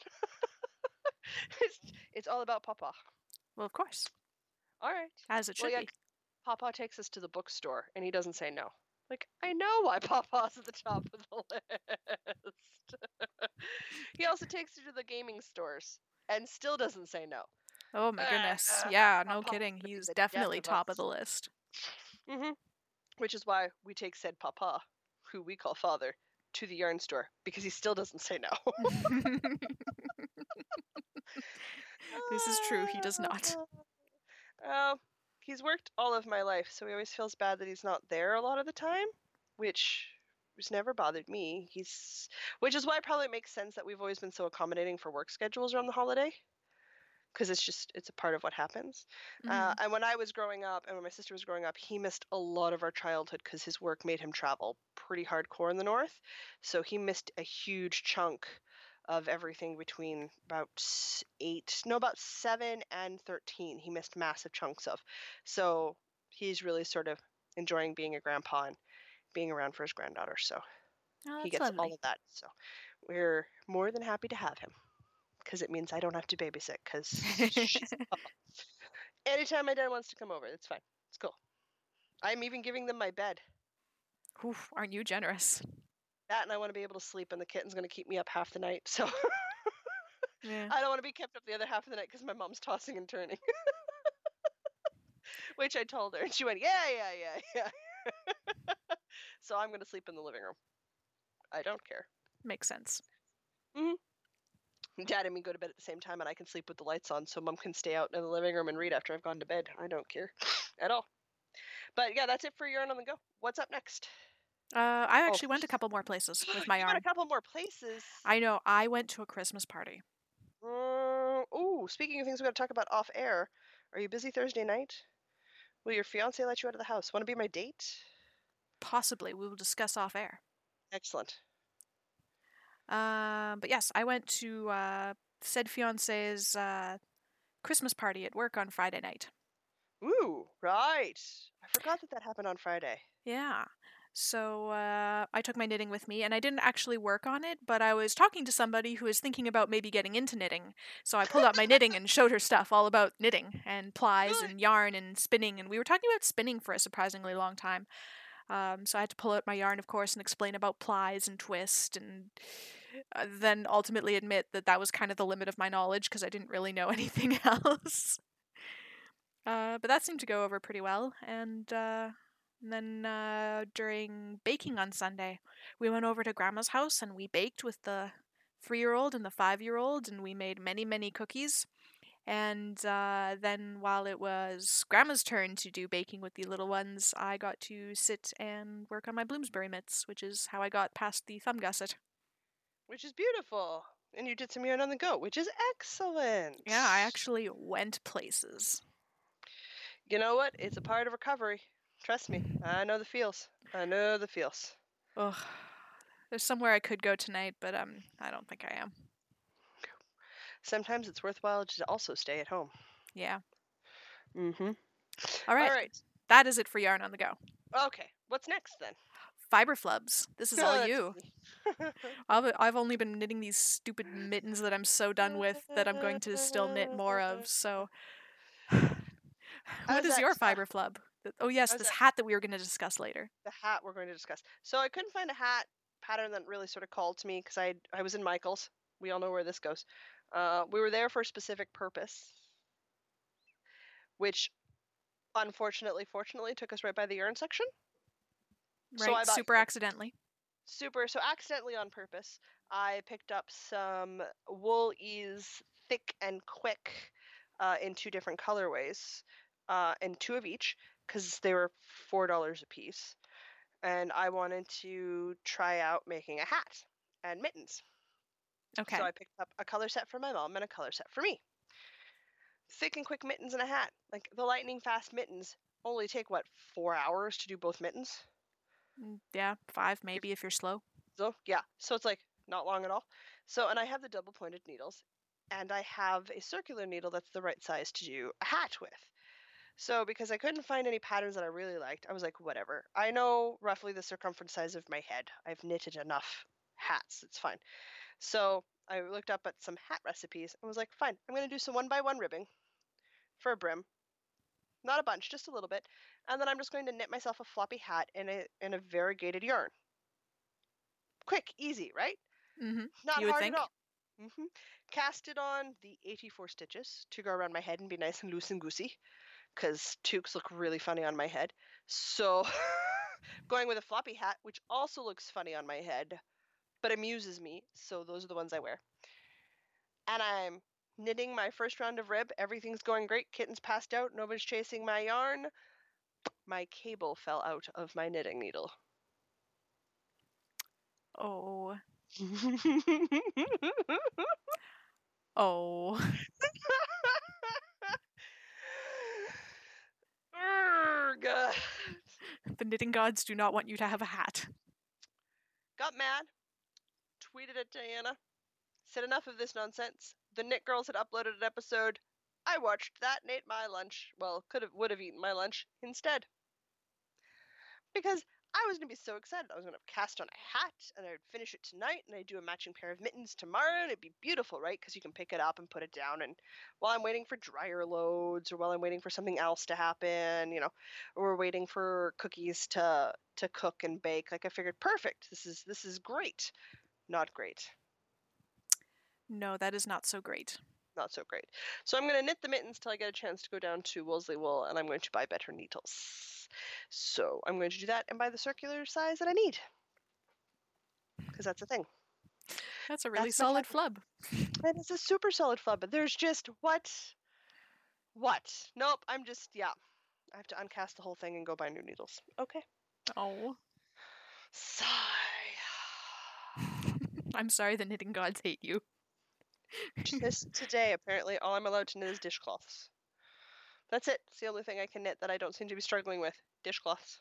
It's all about papa. Well, of course. All right. As it should be. Papa takes us to the bookstore, and he doesn't say no. I know why Papa's at the top of the list. He also takes her to the gaming stores, and still doesn't say no. Oh my goodness. Yeah, no kidding. He's definitely top of the list. Which is why we take said Papa, who we call father, to the yarn store because he still doesn't say no. This is true. He does not. He's worked all of my life, so he always feels bad that he's not there a lot of the time, which has never bothered me. Which is why it probably makes sense that we've always been so accommodating for work schedules around the holiday, because it's a part of what happens. And when I was growing up and when my sister was growing up, he missed a lot of our childhood because his work made him travel pretty hardcore in the north. So he missed a huge chunk of everything between about 7 and 13. He missed massive chunks of. So he's really sort of enjoying being a grandpa and being around for his granddaughter. So he gets all of that. So we're more than happy to have him, because it means I don't have to babysit, because she's anytime my dad wants to come over, it's fine. It's cool. I'm even giving them my bed. Oof, aren't you generous? That, and I want to be able to sleep, and the kitten's going to keep me up half the night, so Yeah. I don't want to be kept up the other half of the night because my mom's tossing and turning. Which I told her, and she went, yeah. So I'm going to sleep in the living room. I don't care. Makes sense. Dad and me go to bed at the same time, and I can sleep with the lights on, so Mom can stay out in the living room and read after I've gone to bed. I don't care at all. But yeah, that's it for Yarn on the Go. What's up next? I actually went a couple more places with my yarn. You went a couple more places. I know. I went to a Christmas party. Speaking of things we got to talk about off air, are you busy Thursday night? Will your fiance let you out of the house? Want to be my date? Possibly. We will discuss off air. Excellent. But yes, I went to said fiance's Christmas party at work on Friday night. Ooh, right. I forgot that happened on Friday. Yeah. So I took my knitting with me, and I didn't actually work on it, but I was talking to somebody who was thinking about maybe getting into knitting. So I pulled out my knitting and showed her stuff all about knitting and plies and yarn and spinning, and we were talking about spinning for a surprisingly long time. So I had to pull out my yarn, of course, and explain about plies and twist, and then ultimately admit that was kind of the limit of my knowledge because I didn't really know anything else. But that seemed to go over pretty well, and then during baking on Sunday, we went over to Grandma's house and we baked with the 3-year-old and the 5-year-old, and we made many, many cookies. And then while it was Grandma's turn to do baking with the little ones, I got to sit and work on my Bloomsbury mitts, which is how I got past the thumb gusset. Which is beautiful. And you did some Yarn on the Go, which is excellent. Yeah, I actually went places. You know what? It's a part of recovery. Trust me. I know the feels. Ugh. There's somewhere I could go tonight, but I don't think I am. Sometimes it's worthwhile to also stay at home. Yeah. Mm-hmm. All right. That is it for Yarn on the Go. Okay. What's next then? Fiber flubs. This is all you. I've only been knitting these stupid mittens that I'm so done with that I'm going to still knit more of, so... What is your fiber flub? Oh yes, this hat that we were going to discuss later. The hat we're going to discuss. So I couldn't find a hat pattern that really sort of called to me because I was in Michael's. We all know where this goes. We were there for a specific purpose, which unfortunately, fortunately, took us right by the yarn section. Right, so super accidentally. So accidentally on purpose, I picked up some Wool Ease Thick and Quick in 2 different colorways, and 2 of each, because they were $4 a piece. And I wanted to try out making a hat and mittens. Okay. So I picked up a color set for my mom and a color set for me. Thick and quick mittens and a hat. Like the lightning fast mittens only take 4 hours to do both mittens? Yeah, 5 maybe if you're slow. So yeah, so it's like not long at all. So, and I have the double pointed needles, and I have a circular needle that's the right size to do a hat with. So because I couldn't find any patterns that I really liked, I was like, whatever. I know roughly the circumference size of my head. I've knitted enough hats. It's fine. So I looked up at some hat recipes and was like, fine, I'm going to do some 1x1 ribbing for a brim. Not a bunch, just a little bit. And then I'm just going to knit myself a floppy hat in a variegated yarn. Quick, easy, right? Mm-hmm. Not hard at all. Mm-hmm. Cast it on the 84 stitches to go around my head and be nice and loose and goosey, because toques look really funny on my head. So going with a floppy hat, which also looks funny on my head, but amuses me, so those are the ones I wear. And I'm knitting my first round of rib. Everything's going great. Kitten's passed out. Nobody's chasing my yarn. My cable fell out of my knitting needle. Oh. Oh. God. The knitting gods do not want you to have a hat. Got mad. Tweeted at Diana. Said enough of this nonsense. The Knit Girls had uploaded an episode. I watched that and ate my lunch. Well, would have eaten my lunch instead. Because I was going to be so excited. I was going to cast on a hat, and I would finish it tonight, and I'd do a matching pair of mittens tomorrow, and it'd be beautiful, right? Because you can pick it up and put it down, and while I'm waiting for dryer loads, or while I'm waiting for something else to happen, you know, or we're waiting for cookies to cook and bake, like I figured, perfect. This is great. Not great. No, that is not so great. Not so great. So I'm going to knit the mittens till I get a chance to go down to Wolseley Wool, and I'm going to buy better needles. So I'm going to do that and buy the circular size that I need. Because that's the thing. That's a really solid flub. It is a super solid flub, but there's just what? Nope, I'm just, yeah. I have to uncast the whole thing and go buy new needles. Okay. Oh. Sigh. I'm sorry the knitting gods hate you. Just today, apparently, all I'm allowed to knit is dishcloths. That's it. It's the only thing I can knit that I don't seem to be struggling with. Dishcloths.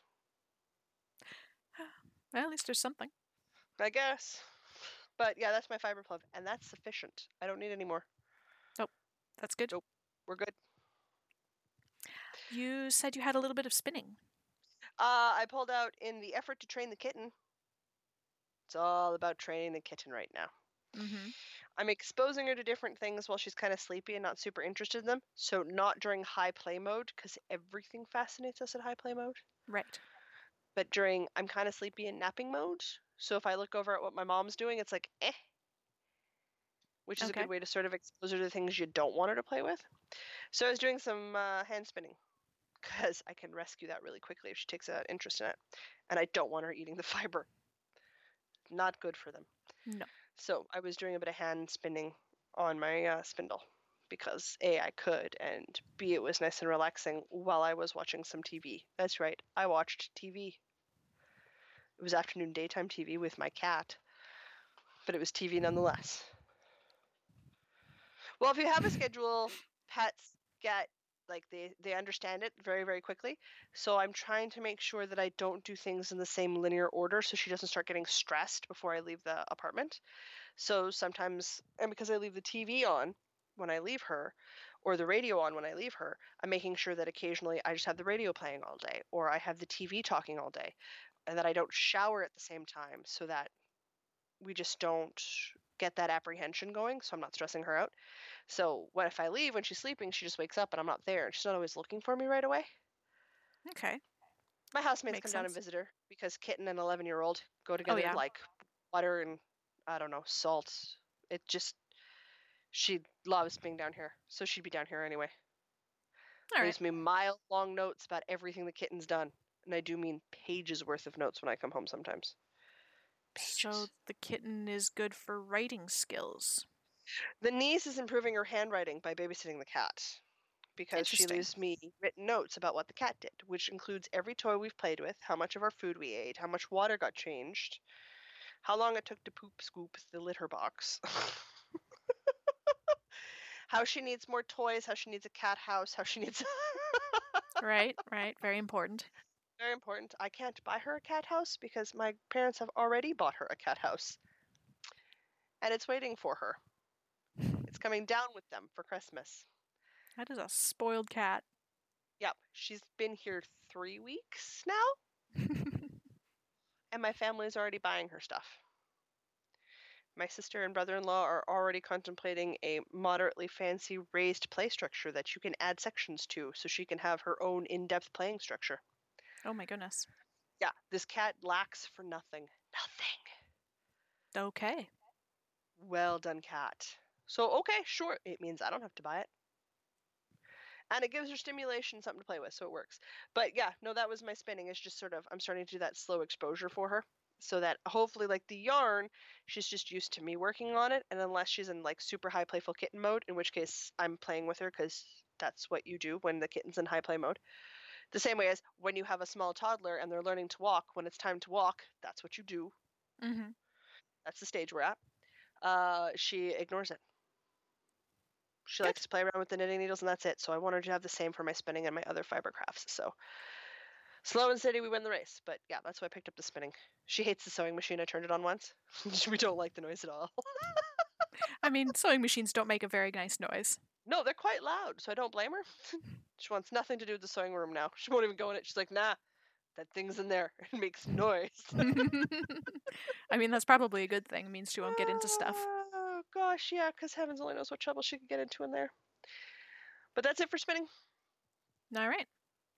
Well, at least there's something. I guess. But yeah, that's my fiber plug, and that's sufficient. I don't need any more. Oh, that's good. Nope, we're good. You said you had a little bit of spinning. I pulled out in the effort to train the kitten. It's all about training the kitten right now. Mm-hmm. I'm exposing her to different things while she's kind of sleepy and not super interested in them. So not during high play mode, because everything fascinates us at high play mode. Right. But during I'm kind of sleepy and napping mode. So if I look over at what my mom's doing, it's like, eh. Which is a good way to sort of expose her to things you don't want her to play with. So I was doing some hand spinning, because I can rescue that really quickly if she takes an interest in it. And I don't want her eating the fiber. Not good for them. No. So I was doing a bit of hand spinning on my spindle because A, I could, and B, it was nice and relaxing while I was watching some TV. That's right, I watched TV. It was afternoon daytime TV with my cat, but it was TV nonetheless. Well, if you have a schedule, pets get, like, they understand it very, very quickly. So I'm trying to make sure that I don't do things in the same linear order so she doesn't start getting stressed before I leave the apartment. So sometimes, and because I leave the TV on when I leave her, or the radio on when I leave her, I'm making sure that occasionally I just have the radio playing all day, or I have the TV talking all day, and that I don't shower at the same time so that we just don't get that apprehension going, so I'm not stressing her out. So what if I leave when she's sleeping, she just wakes up and I'm not there, and she's not always looking for me right away. Okay. My housemates come down and visit her because kitten and 11-year-old go together like butter and, I don't know, salt. It just, she loves being down here, so she'd be down here anyway. Leaves me mile-long notes about everything the kitten's done, and I do mean pages worth of notes when I come home sometimes. Pages. So the kitten is good for writing skills. The niece is improving her handwriting by babysitting the cat, because she leaves me written notes about what the cat did, which includes every toy we've played with, how much of our food we ate, how much water got changed, how long it took to poop scoop the litter box, how she needs more toys, how she needs a cat house, how she needs... Right. Very important. Very important. I can't buy her a cat house because my parents have already bought her a cat house. And it's waiting for her. It's coming down with them for Christmas. That is a spoiled cat. Yep. She's been here 3 weeks now. And my family's already buying her stuff. My sister and brother-in-law are already contemplating a moderately fancy raised play structure that you can add sections to so she can have her own in-depth playing structure. Oh my goodness. Yeah, this cat lacks for nothing. Nothing. Okay. Well done, cat. So, okay, sure. It means I don't have to buy it. And it gives her stimulation, something to play with, so it works. But yeah, no, that was my spinning. It's just sort of, I'm starting to do that slow exposure for her. so that hopefully, like the yarn, she's just used to me working on it, and unless she's in like super high playful kitten mode, in which case I'm playing with her because that's what you do when the kitten's in high play mode. The same way as when you have a small toddler and they're learning to walk, when it's time to walk, that's what you do. Mm-hmm. That's the stage we're at. She ignores it. She Good. likes to play around with the knitting needles, and that's it. So I want her to have the same for my spinning and my other fiber crafts. So slow and steady, we win the race. But yeah, that's why I picked up the spinning. She hates the sewing machine. I turned it on once. We don't like the noise at all. I mean, sewing machines don't make a very nice noise. No, they're quite loud, so I don't blame her. She wants nothing to do with the sewing room now. She won't even go in it. She's like, nah, that thing's in there. It makes noise. I mean, that's probably a good thing. It means she won't get into stuff. Oh, gosh, yeah, because heavens only knows what trouble she could get into in there. But that's it for spinning. All right.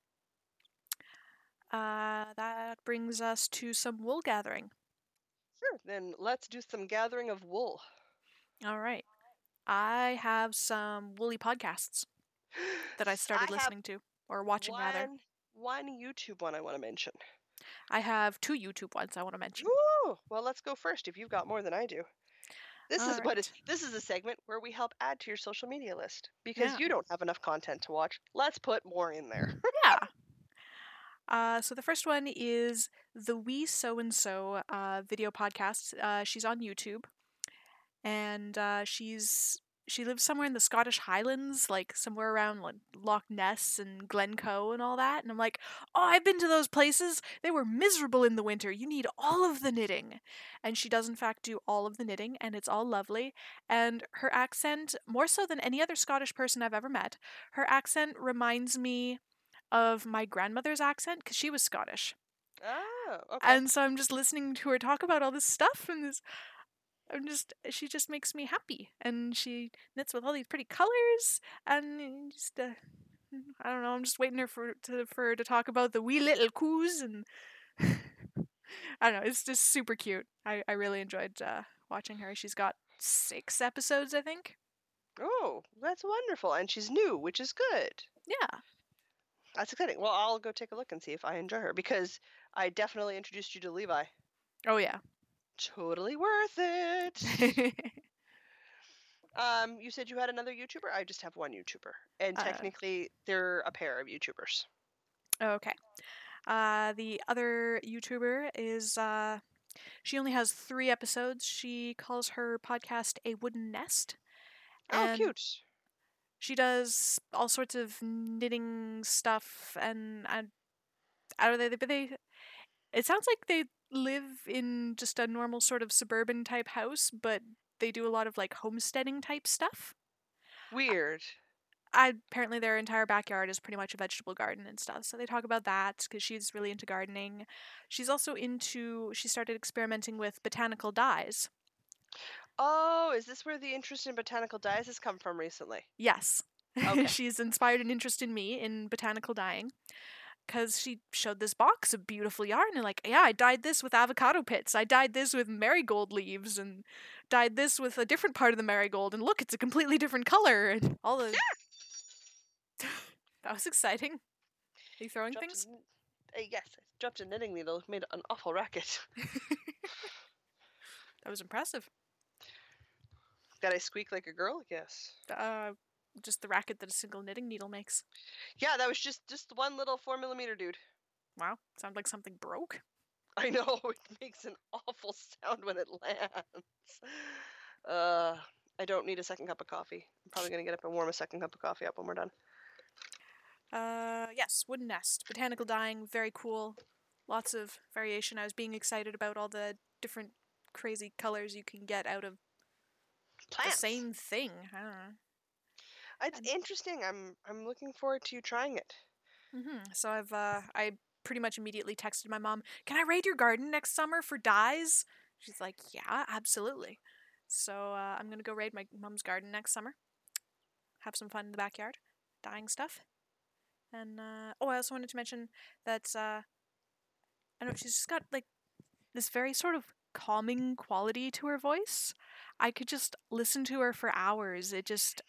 That brings us to some wool gathering. Sure, then let's do some gathering of wool. All right. I have some woolly podcasts that I started listening to, or watching rather. One YouTube one I want to mention. I have 2 YouTube ones I want to mention. Ooh, well, let's go first if you've got more than I do. This All is right. this is a segment where we help add to your social media list because you don't have enough content to watch. Let's put more in there. Yeah. So the first one is the We So and So video podcast. She's on YouTube, and she lives somewhere in the Scottish Highlands, like somewhere around Loch Ness and Glencoe and all that. And I'm like, oh, I've been to those places. They were miserable in the winter. You need all of the knitting. And she does, in fact, do all of the knitting, and it's all lovely. And her accent, more so than any other Scottish person I've ever met, her accent reminds me of my grandmother's accent because she was Scottish. Oh, okay. And so I'm just listening to her talk about all this stuff, and she just makes me happy, and she knits with all these pretty colors, and just I don't know, I'm just waiting for her to talk about the wee little coos, and I don't know, it's just super cute. I really enjoyed watching her. She's got 6 episodes, I think. Oh, that's wonderful, and she's new, which is good. Yeah, that's exciting. Well, I'll go take a look and see if I enjoy her because I definitely introduced you to Levi. Oh yeah. Totally worth it. You said you had another YouTuber? I just have one YouTuber. And technically, they're a pair of YouTubers. Okay. The other YouTuber is, she only has 3 episodes. She calls her podcast A Wooden Nest. Oh, cute. She does all sorts of knitting stuff, and it sounds like they live in just a normal sort of suburban type house, but they do a lot of like homesteading type stuff. Weird. Apparently their entire backyard is pretty much a vegetable garden and stuff, so they talk about that because she's really into gardening. She started experimenting with botanical dyes. Oh, is this where the interest in botanical dyes has come from recently? Yes. Okay. She's inspired an interest in me in botanical dyeing because she showed this box of beautiful yarn and like, yeah, I dyed this with avocado pits. I dyed this with marigold leaves and dyed this with a different part of the marigold, and look, it's a completely different color, and all the... That was exciting. Are you throwing things? Yes, I dropped a knitting needle, made an awful racket. That was impressive. Did I squeak like a girl? Yes. Just the racket that a single knitting needle makes. Yeah, that was just one little 4mm dude. Wow, sounds like something broke. I know, it makes an awful sound when it lands. I don't need a second cup of coffee. I'm probably going to get up and warm a second cup of coffee up when we're done. Yes, Wooden Nest. Botanical dyeing, very cool. Lots of variation. I was being excited about all the different crazy colors you can get out of plants. The same thing. I don't know. It's interesting. I'm looking forward to you trying it. Mm-hmm. So I pretty much immediately texted my mom, "Can I raid your garden next summer for dyes?" She's like, "Yeah, absolutely." So I'm gonna go raid my mom's garden next summer. Have some fun in the backyard, dyeing stuff. And I also wanted to mention that I don't know, she's just got like this very sort of calming quality to her voice. I could just listen to her for hours.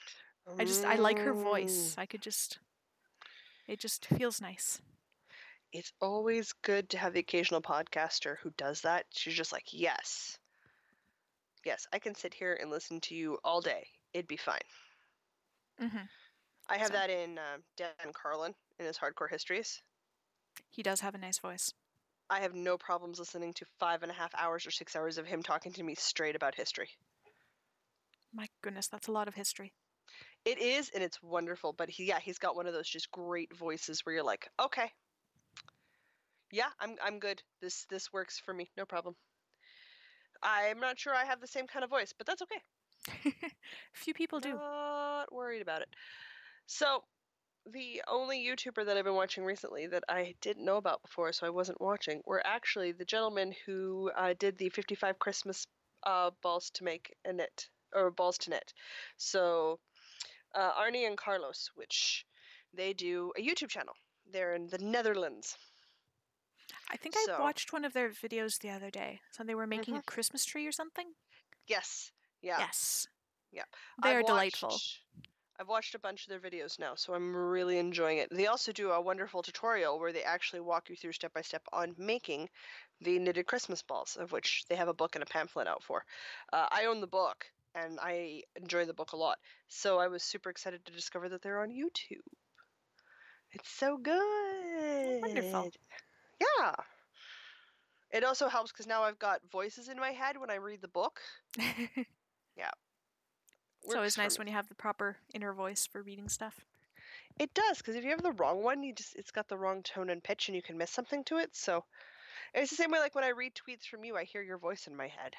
I like her voice. It just feels nice. it's always good to have the occasional podcaster who does that. She's just like, yes, I can sit here and listen to you all day. It'd be fine. Mm-hmm. I have So. that in Dan Carlin in his Hardcore Histories. He does have a nice voice. I have no problems listening to 5.5 hours or 6 hours of him talking to me straight about history. My goodness, that's a lot of history. It is, and it's wonderful. But he's got one of those just great voices where you're like, okay, yeah, I'm good. This works for me, no problem. I'm not sure I have the same kind of voice, but that's okay. Few people do. Not worried about it. So, the only YouTuber that I've been watching recently that I didn't know about before, so I wasn't watching, were actually the gentlemen who did the 55 Christmas balls to make a knit, or balls to knit. So, Arnie and Carlos, which they do a YouTube channel. They're in the Netherlands. I think I watched one of their videos the other day. So they were making a Christmas tree or something? Yes. Yeah. Yes. Yeah. They're delightful. I've watched a bunch of their videos now, so I'm really enjoying it. They also do a wonderful tutorial where they actually walk you through step by step on making the knitted Christmas balls, of which they have a book and a pamphlet out for. I own the book, and I enjoy the book a lot. So I was super excited to discover that they're on YouTube. It's so good. Wonderful. Yeah. It also helps because now I've got voices in my head when I read the book. Yeah. So it's nice when you have the proper inner voice for reading stuff. It does, because if you have the wrong one, it's got the wrong tone and pitch, and you can miss something to it. So it's the same way like when I read tweets from you, I hear your voice in my head.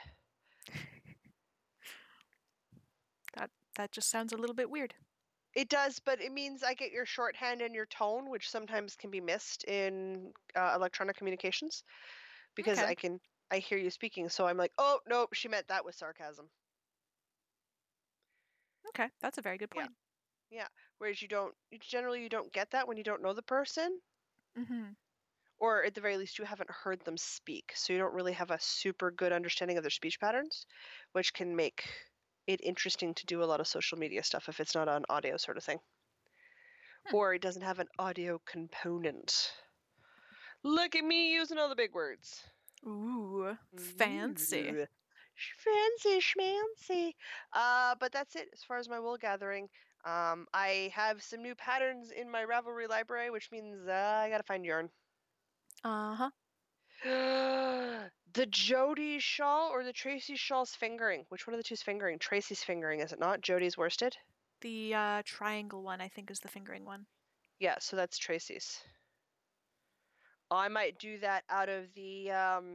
That just sounds a little bit weird. It does, but it means I get your shorthand and your tone, which sometimes can be missed in electronic communications, because I hear you speaking, so I'm like, oh nope, she meant that with sarcasm. Okay, that's a very good point. Yeah. Whereas you don't get that when you don't know the person. Mm-hmm. Or at the very least, you haven't heard them speak, so you don't really have a super good understanding of their speech patterns, which can make it interesting to do a lot of social media stuff if it's not an audio sort of thing. Or it doesn't have an audio component. Look at me using all the big words. Ooh, fancy. Ooh. Fancy schmancy. But that's it as far as my wool gathering. I have some new patterns in my Ravelry library, which means I gotta find yarn. Uh-huh. The Jody shawl or the Tracy shawl's fingering? Which one of the two is fingering? Tracy's fingering, is it not? Jody's worsted? The triangle one, I think, is the fingering one. Yeah, so that's Tracy's. Oh, I might do that out of the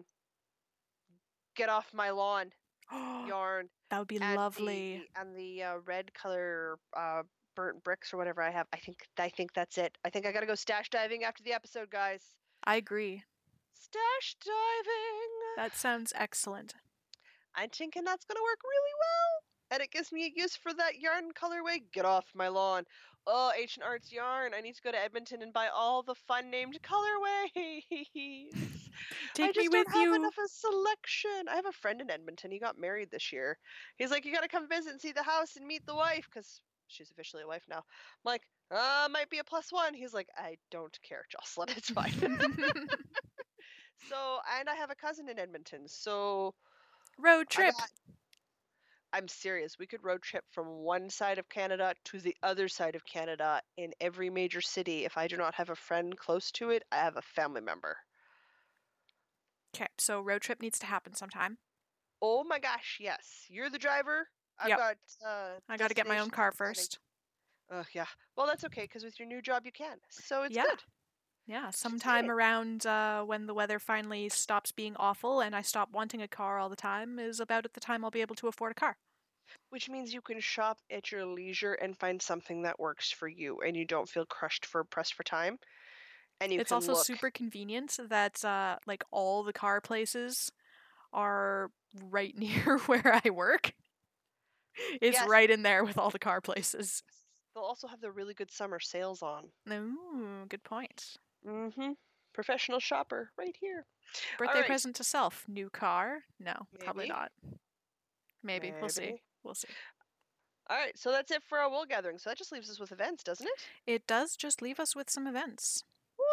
Get Off My Lawn yarn. That would be lovely. And the red color burnt bricks or whatever I have. I think that's it. I think I gotta go stash diving after the episode, guys. I agree. Stash diving. That sounds excellent. I'm thinking that's gonna work really well. And it gives me a use for that yarn colorway. Get off my lawn. Oh, Ancient Arts yarn. I need to go to Edmonton and buy all the fun named colorways. Take me with you. I just don't have enough of selection. I have a friend in Edmonton. He got married this year. He's like, you gotta come visit and see the house and meet the wife, because she's officially a wife now. I'm like, might be a +1. He's like, I don't care, Jocelyn. It's fine. So, and I have a cousin in Edmonton. So, road trip. I'm serious. We could road trip from one side of Canada to the other side of Canada in every major city. If I do not have a friend close to it, I have a family member. Okay, so road trip needs to happen sometime. Oh my gosh, yes. You're the driver. I got to get my own car first. Yeah. Well, that's okay, because with your new job you can. So it's good. Yeah, sometime around when the weather finally stops being awful and I stop wanting a car all the time is about at the time I'll be able to afford a car. Which means you can shop at your leisure and find something that works for you, and you don't feel pressed for time. And it's also super convenient that like all the car places are right near where I work. It's right in there with all the car places. They'll also have the really good summer sales on. Ooh, good point. Mm-hmm. Professional shopper right here. Birthday present to self. New car? No, probably not. Maybe. We'll see. All right, so that's it for our wool gathering. So that just leaves us with events, doesn't it? It does just leave us with some events. Woo!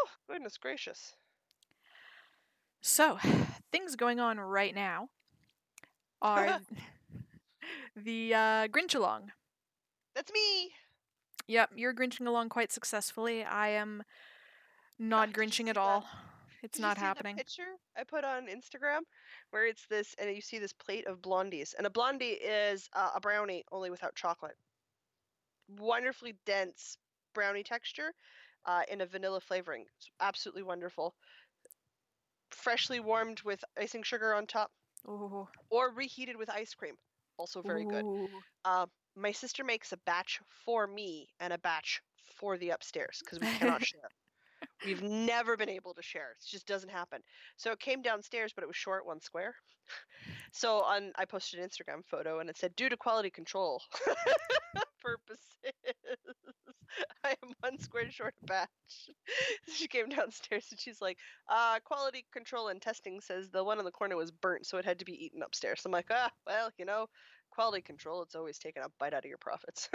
Goodness gracious. So, things going on right now are the Grinch along. That's me. Yep, you're Grinching along quite successfully. I am not Did you Grinching at see that? all. It's Did you not see the happening. picture I put on Instagram where it's this, and you see this plate of blondies, and a blondie is a brownie only without chocolate. Wonderfully dense brownie texture, in a vanilla flavoring. It's absolutely wonderful. Freshly warmed with icing sugar on top, Ooh. or reheated with ice cream. Also very good. Ooh. My sister makes a batch for me and a batch for the upstairs because we cannot share. We've never been able to share. It just doesn't happen. So it came downstairs, but it was short, one square. So I posted an Instagram photo and it said, due to quality control purposes, I am one square short a batch. She came downstairs and she's like, quality control and testing says the one in the corner was burnt, so it had to be eaten upstairs. I'm like, well, quality control, it's always taking a bite out of your profits.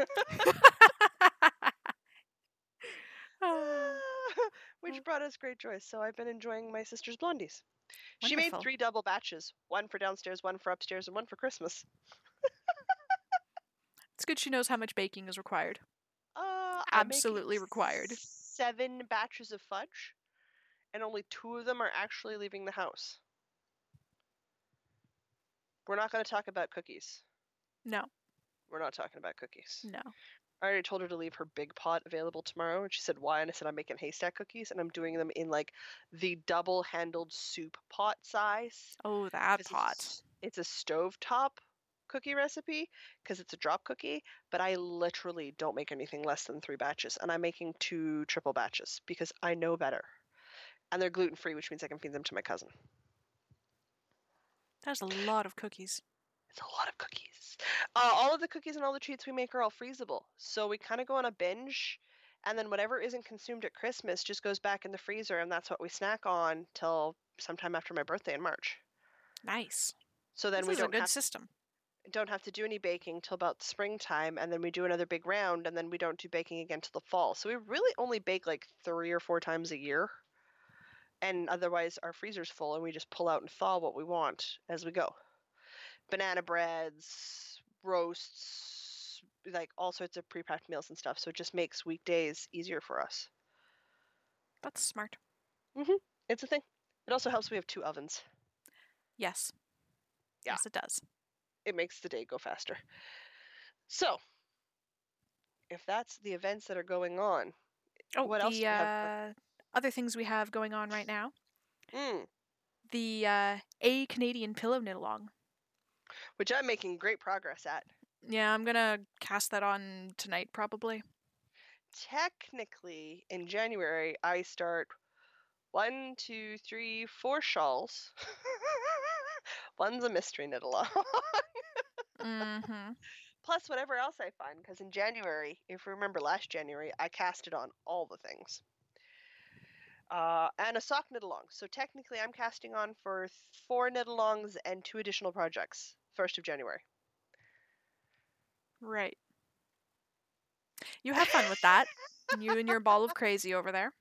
Which brought us great joy. So I've been enjoying my sister's blondies. She made Wonderful. 3 double batches, one for downstairs, one for upstairs, and one for Christmas. It's good she knows how much baking is required. I'm making Absolutely required. 7 batches of fudge, and only 2 of them are actually leaving the house. We're not going to talk about cookies. No. We're not talking about cookies. No. I already told her to leave her big pot available tomorrow, and she said, why? And I said, I'm making haystack cookies, and I'm doing them in like the double-handled soup pot size. Oh, that pot. It's a stovetop cookie recipe because it's a drop cookie, but I literally don't make anything less than 3 batches, and I'm making 2 triple batches because I know better. And they're gluten-free, which means I can feed them to my cousin. That's a lot of cookies. It's a lot of cookies. All of the cookies and all the treats we make are all freezable. So we kind of go on a binge, and then whatever isn't consumed at Christmas just goes back in the freezer, and that's what we snack on till sometime after my birthday in March. Nice. So then This is a good system. Don't have to do any baking till about springtime, and then we do another big round, and then we don't do baking again till the fall. So we really only bake like 3 or 4 times a year, and otherwise our freezer's full, and we just pull out and thaw what we want as we go. Banana breads, roasts, like all sorts of pre-packed meals and stuff. So it just makes weekdays easier for us. That's smart. It's a thing. It also helps we have 2 ovens. Yes. Yeah. Yes, it does. It makes the day go faster. So, if that's the events that are going on, what else do we have? Other things we have going on right now. Mm. The A Canadian Pillow Knit Along. Which I'm making great progress at. Yeah, I'm gonna cast that on tonight probably. Technically, in January, I start 1, 2, 3, 4 shawls. One's a mystery knit along. Mm-hmm. Plus whatever else I find, because in January, if you remember last January, I casted on all the things. And a sock knit along. So technically I'm casting on for 4 knit alongs and 2 additional projects, 1st of January. Right. You have fun with that. You and your ball of crazy over there.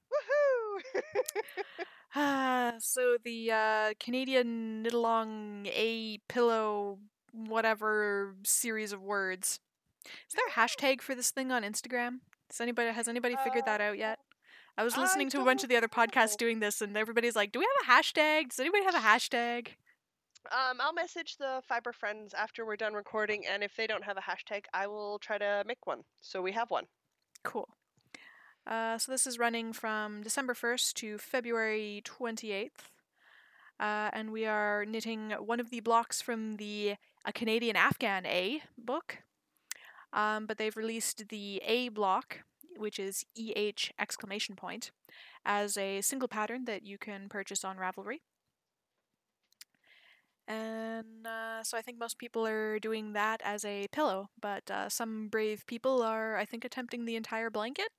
Woohoo! So the Canadian Knit Along A Pillow whatever series of words. Is there a hashtag for this thing on Instagram? Has anybody figured that out yet? I was listening to a bunch of the other podcasts doing this, and everybody's like, "Do we have a hashtag? Does anybody have a hashtag?" I'll message the Fiber friends after we're done recording, and if they don't have a hashtag, I will try to make one. So we have one. Cool. So this is running from December 1st to February 28th. And we are knitting one of the blocks from the A Canadian Afghan A book. But they've released the A block, which is EH exclamation point, as a single pattern that you can purchase on Ravelry. And so I think most people are doing that as a pillow, but some brave people are, I think, attempting the entire blanket.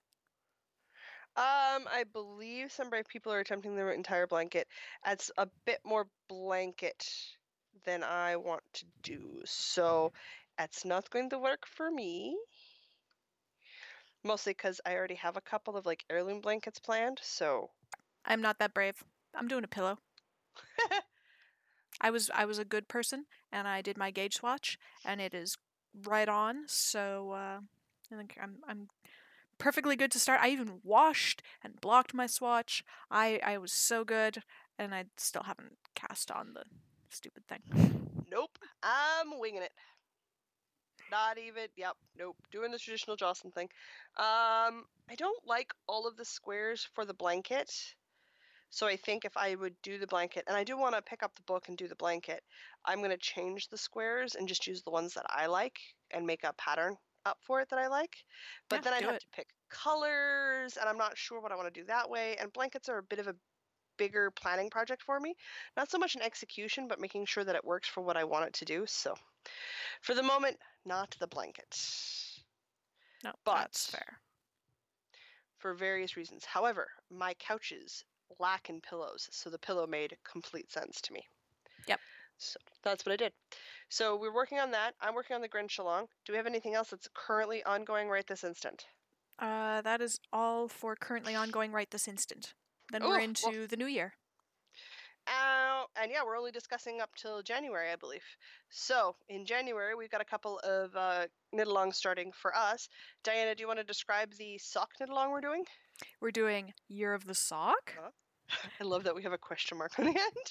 I believe some brave people are attempting the entire blanket. It's a bit more blanket than I want to do, so it's not going to work for me. Mostly because I already have a couple of like heirloom blankets planned, so I'm not that brave. I'm doing a pillow. I was a good person and I did my gauge swatch and it is right on. So I think I'm perfectly good to start. I even washed and blocked my swatch. I was so good, and I still haven't cast on the stupid thing. nope, I'm winging it. Not even, yep, nope, doing the traditional Jocelyn thing. I don't like all of the squares for the blanket. So I think if I would do the blanket, and I do want to pick up the book and do the blanket, I'm going to change the squares and just use the ones that I like and make a pattern up for it that I like. But Yeah, then I'd do have it. to pick colors, and I'm not sure what I want to do that way. And blankets are a bit of a bigger planning project for me. Not so much an execution, but making sure that it works for what I want it to do. So for the moment, not the blanket. No, that's But fair. for various reasons. However, my couches lack in pillows, so the pillow made complete sense to me. Yep. So that's what I did. So we're working on that. I'm working on the Grinch along. Do we have anything else that's currently ongoing right this instant? That is all for currently ongoing right this instant. Then we're Oh, well, into the new year. and yeah, we're only discussing up till January, I believe. So in January, we've got a couple of knit alongs starting for us. Diana, do you want to describe the sock knit along we're doing? We're doing Year of the Sock. I love that we have a question mark on the end.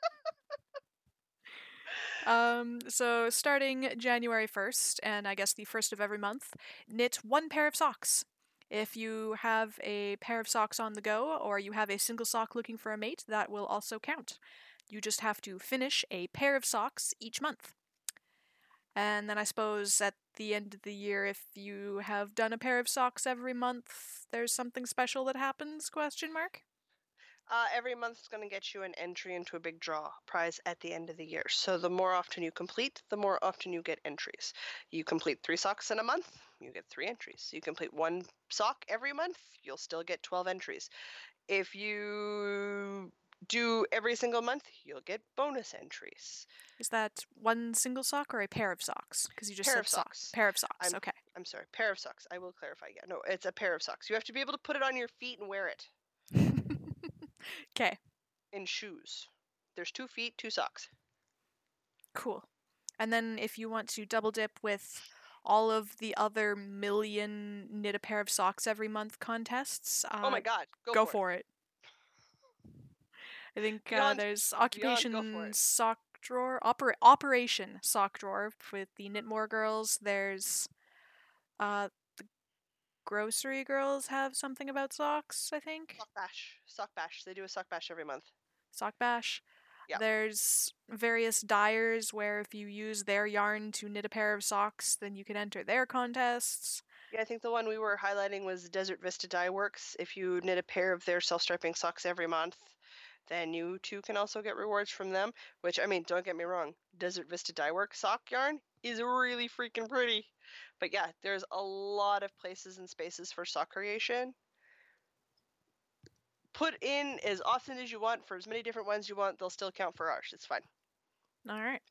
So starting January 1st, and I guess the first of every month, knit one pair of socks. If you have a pair of socks on the go, or you have a single sock looking for a mate, that will also count. You just have to finish a pair of socks each month. And then I suppose at the end of the year, if you have done a pair of socks every month, there's something special that happens? Question mark. Every month is going to get you an entry into a big draw prize at the end of the year. So the more often you complete, the more often you get entries. You complete 3 socks in a month, you get 3 entries. You complete 1 sock every month, you'll still get 12 entries. If you do every single month, you'll get bonus entries. Is that one single sock or a pair of socks? Because you just Pair said of socks. Pair of socks. Okay. I'm sorry, pair of socks. I will clarify. Yeah, no, it's a pair of socks. You have to be able to put it on your feet and wear it. Okay. In shoes. There's 2 feet, 2 socks. Cool. And then if you want to double dip with all of the other million knit a pair of socks every month contests, Oh my god, go for it. I think there's Occupation Sock Drawer, Operation Sock Drawer with the Knitmore girls. There's the Grocery Girls have something about socks, I think. Sock Bash. They do a Sock Bash every month. Sock Bash. Yeah. There's various dyers where if you use their yarn to knit a pair of socks, then you can enter their contests. Yeah, I think the one we were highlighting was Desert Vista Dye Works. If you knit a pair of their self-striping socks every month, then you too can also get rewards from them. Which, I mean, don't get me wrong, Desert Vista Dye Works sock yarn is really freaking pretty. But yeah, there's a lot of places and spaces for sock creation. Put in as often as you want for as many different ones you want. They'll still count for ours. It's fine. All right.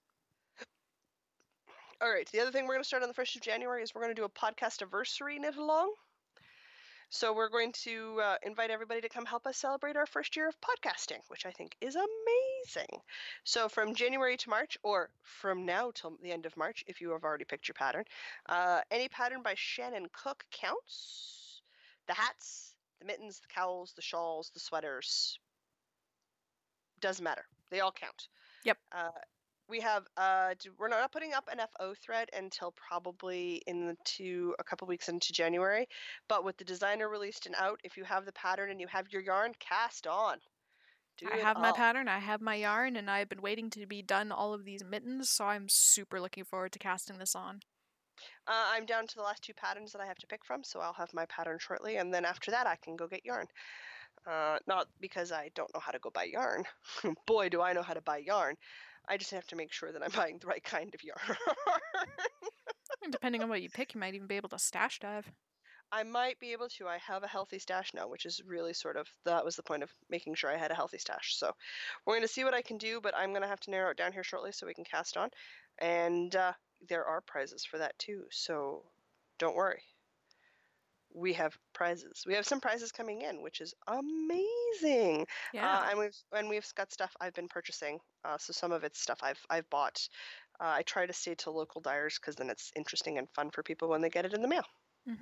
All right. The other thing we're going to start on the 1st of January is we're going to do a podcast anniversary knit along. So we're going to invite everybody to come help us celebrate our first year of podcasting, which I think is amazing. So from January to March, or from now till the end of March, if you have already picked your pattern, any pattern by Shannon Cook counts. The hats, the mittens, the cowls, the shawls, the sweaters, doesn't matter. They all count. Yep. We have we're not putting up an FO thread until probably into a couple weeks into January, but with the designer released and out, if you have the pattern and you have your yarn, cast on. I have my pattern, I have my yarn, and I've been waiting to be done all of these mittens, so I'm super looking forward to casting this on. I'm down to the last 2 patterns that I have to pick from, so I'll have my pattern shortly, and then after that I can go get yarn. Not because I don't know how to go buy yarn. Boy, do I know how to buy yarn. I just have to make sure that I'm buying the right kind of yarn. Depending on what you pick, you might even be able to stash dive. I might be able to. I have a healthy stash now, which is really that was the point of making sure I had a healthy stash. So we're going to see what I can do, but I'm going to have to narrow it down here shortly so we can cast on. And there are prizes for that too, so don't worry. we have prizes. We have some prizes coming in, which is amazing. Yeah. And we've got stuff I've been purchasing. So some of it's stuff I've bought. I try to stay to local dyers because then it's interesting and fun for people when they get it in the mail.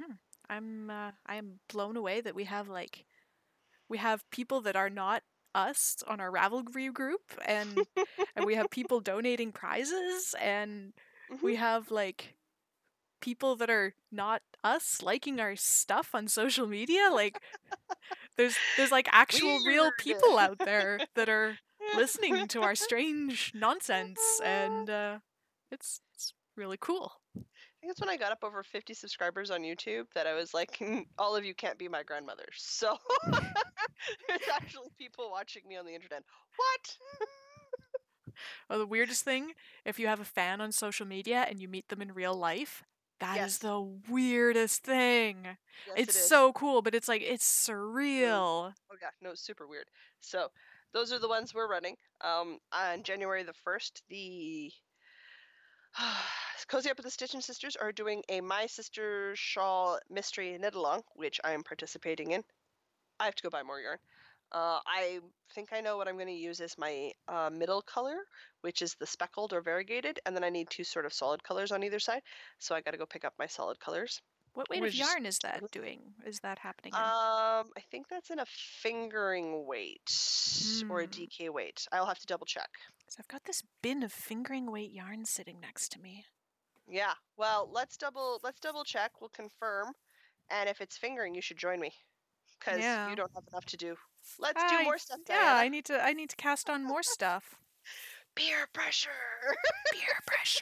I'm blown away that we have people that are not us on our Ravelry group, and we have people donating prizes, and we have like people that are not us liking our stuff on social media. Like there's like actual real Weird. people out there that are listening to our strange nonsense, and it's really cool. I think it's when I got up over 50 subscribers on YouTube that I was like, all of you can't be my grandmother. So there's actually people watching me on the internet. What? Well, the weirdest thing, if you have a fan on social media and you meet them in real life, that is the weirdest thing. Yes, It's it is. so cool, but it's like, it's surreal. Oh yeah, no, it's super weird. So those are the ones we're running. On January the 1st, the Cozy Up with the Stitching Sisters are doing a My Sister Shawl Mystery Knit Along, which I am participating in. I have to go buy more yarn. I think I know what I'm going to use as my middle color, which is the speckled or variegated, and then I need two sort of solid colors on either side. So I got to go pick up my solid colors. What weight of yarn is that doing? Is that happening in? I think that's in a fingering weight or a DK weight. I'll have to double check. So I've got this bin of fingering weight yarn sitting next to me. Yeah. Well, let's double check. We'll confirm, and if it's fingering, you should join me because you don't have enough to do. Let's do more stuff, Diana. Yeah, I need to cast on more stuff. Peer pressure. Peer pressure.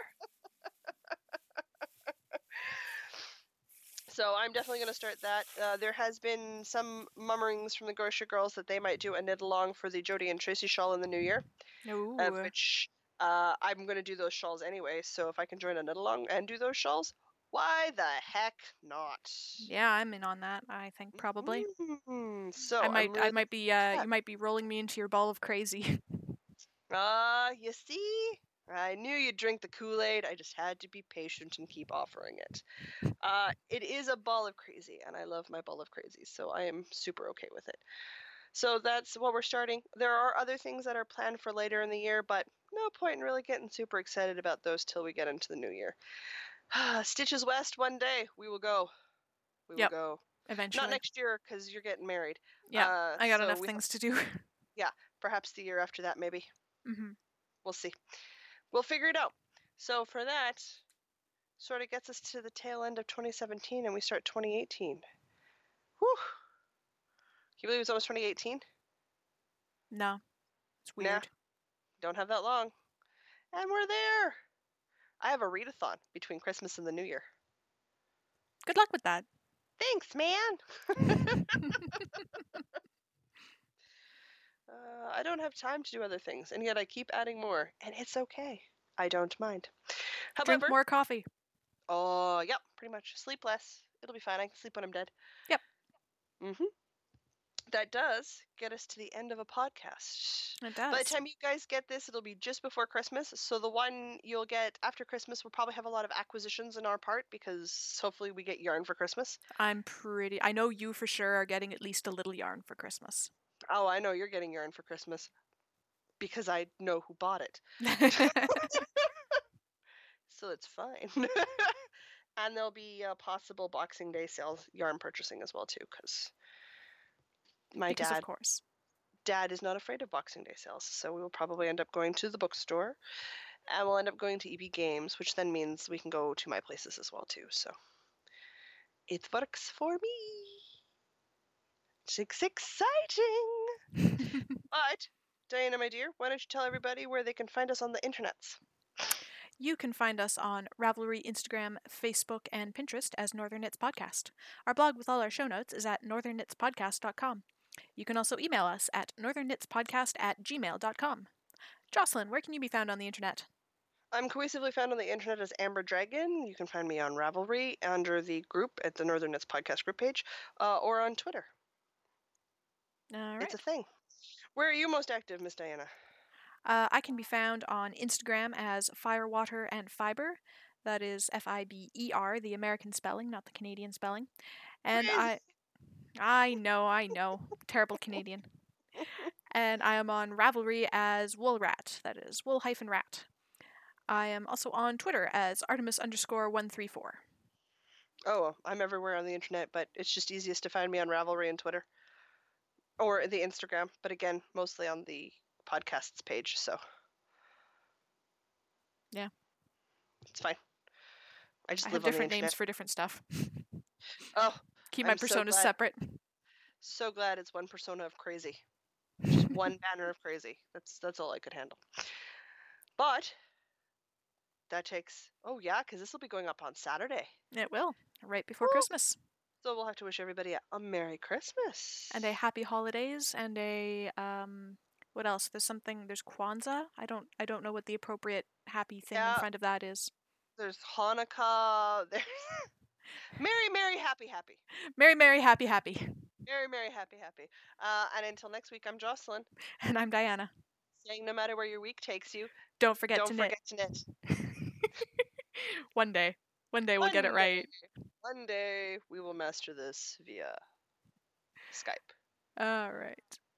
So I'm definitely going to start that. There has been some mummerings from the Grocery Girls that they might do a knit along for the Jody and Tracy shawl in the new year. Ooh. Of which I'm going to do those shawls anyway. So if I can join a knit along and do those shawls, why the heck not? Yeah, I'm in on that. I think probably. So I might be. You might be rolling me into your ball of crazy. You see, I knew you'd drink the Kool-Aid. I just had to be patient and keep offering it. It is a ball of crazy, and I love my ball of crazy, so I am super okay with it. So that's what we're starting. There are other things that are planned for later in the year, but no point in really getting super excited about those till we get into the new year. Stitches West, one day we will go. We will go. Eventually. Not next year because you're getting married. Yeah, I got enough things to do. Yeah, perhaps the year after that, maybe. Mm-hmm. We'll see. We'll figure it out. So for that, sort of gets us to the tail end of 2017, and we start 2018. Whew. Can you believe it's almost 2018? No. It's weird. Nah, don't have that long. And we're there. I have a readathon between Christmas and the New Year. Good luck with that. Thanks, man. I don't have time to do other things, and yet I keep adding more, and it's okay. I don't mind. However, drink more coffee. Oh, yep, pretty much. Sleep less. It'll be fine. I can sleep when I'm dead. Yep. That does get us to the end of a podcast. It does. By the time you guys get this, it'll be just before Christmas. So the one you'll get after Christmas will probably have a lot of acquisitions on our part because hopefully we get yarn for Christmas. I know you for sure are getting at least a little yarn for Christmas. Oh, I know you're getting yarn for Christmas because I know who bought it. So it's fine. And there'll be possible Boxing Day sales yarn purchasing as well too because of course. Dad is not afraid of Boxing Day sales, so we will probably end up going to the bookstore, and we'll end up going to EB Games, which then means we can go to my places as well too. So it works for me. It's exciting. But Diana, my dear, why don't you tell everybody where they can find us on the internets? You can find us on Ravelry, Instagram, Facebook, and Pinterest as Northern Knits Podcast. Our blog with all our show notes is at northernknitspodcast.com. You can also email us at northernknitspodcast@gmail.com. Jocelyn, where can you be found on the internet? I'm cohesively found on the internet as Amber Dragon. You can find me on Ravelry under the group at the Northern Knits Podcast group page, or on Twitter. All right. It's a thing. Where are you most active, Miss Diana? I can be found on Instagram as Firewater and Fiber. That is Fiber, the American spelling, not the Canadian spelling. And I know. Terrible Canadian. And I am on Ravelry as Woolrat. That is wool-rat. I am also on Twitter as Artemis_134. Oh, I'm everywhere on the internet, but it's just easiest to find me on Ravelry and Twitter. Or the Instagram, but again, mostly on the podcasts page, so. Yeah. It's fine. I just I live have on the different internet. names for different stuff. Oh, Keep my personas separate. So glad it's one persona of crazy. Just one banner of crazy. That's all I could handle. But that takes, oh yeah, because this will be going up on Saturday. It will, right before Christmas. So we'll have to wish everybody a Merry Christmas. And a Happy Holidays and a what else? There's Kwanzaa. I don't know what the appropriate happy thing in front of that is. There's Hanukkah. There's Merry, happy. Merry, happy. Merry, happy. And until next week, I'm Jocelyn. And I'm Diana. Saying no matter where your week takes you, don't forget to knit. One day we'll get it right. One day we will master this via Skype. All right.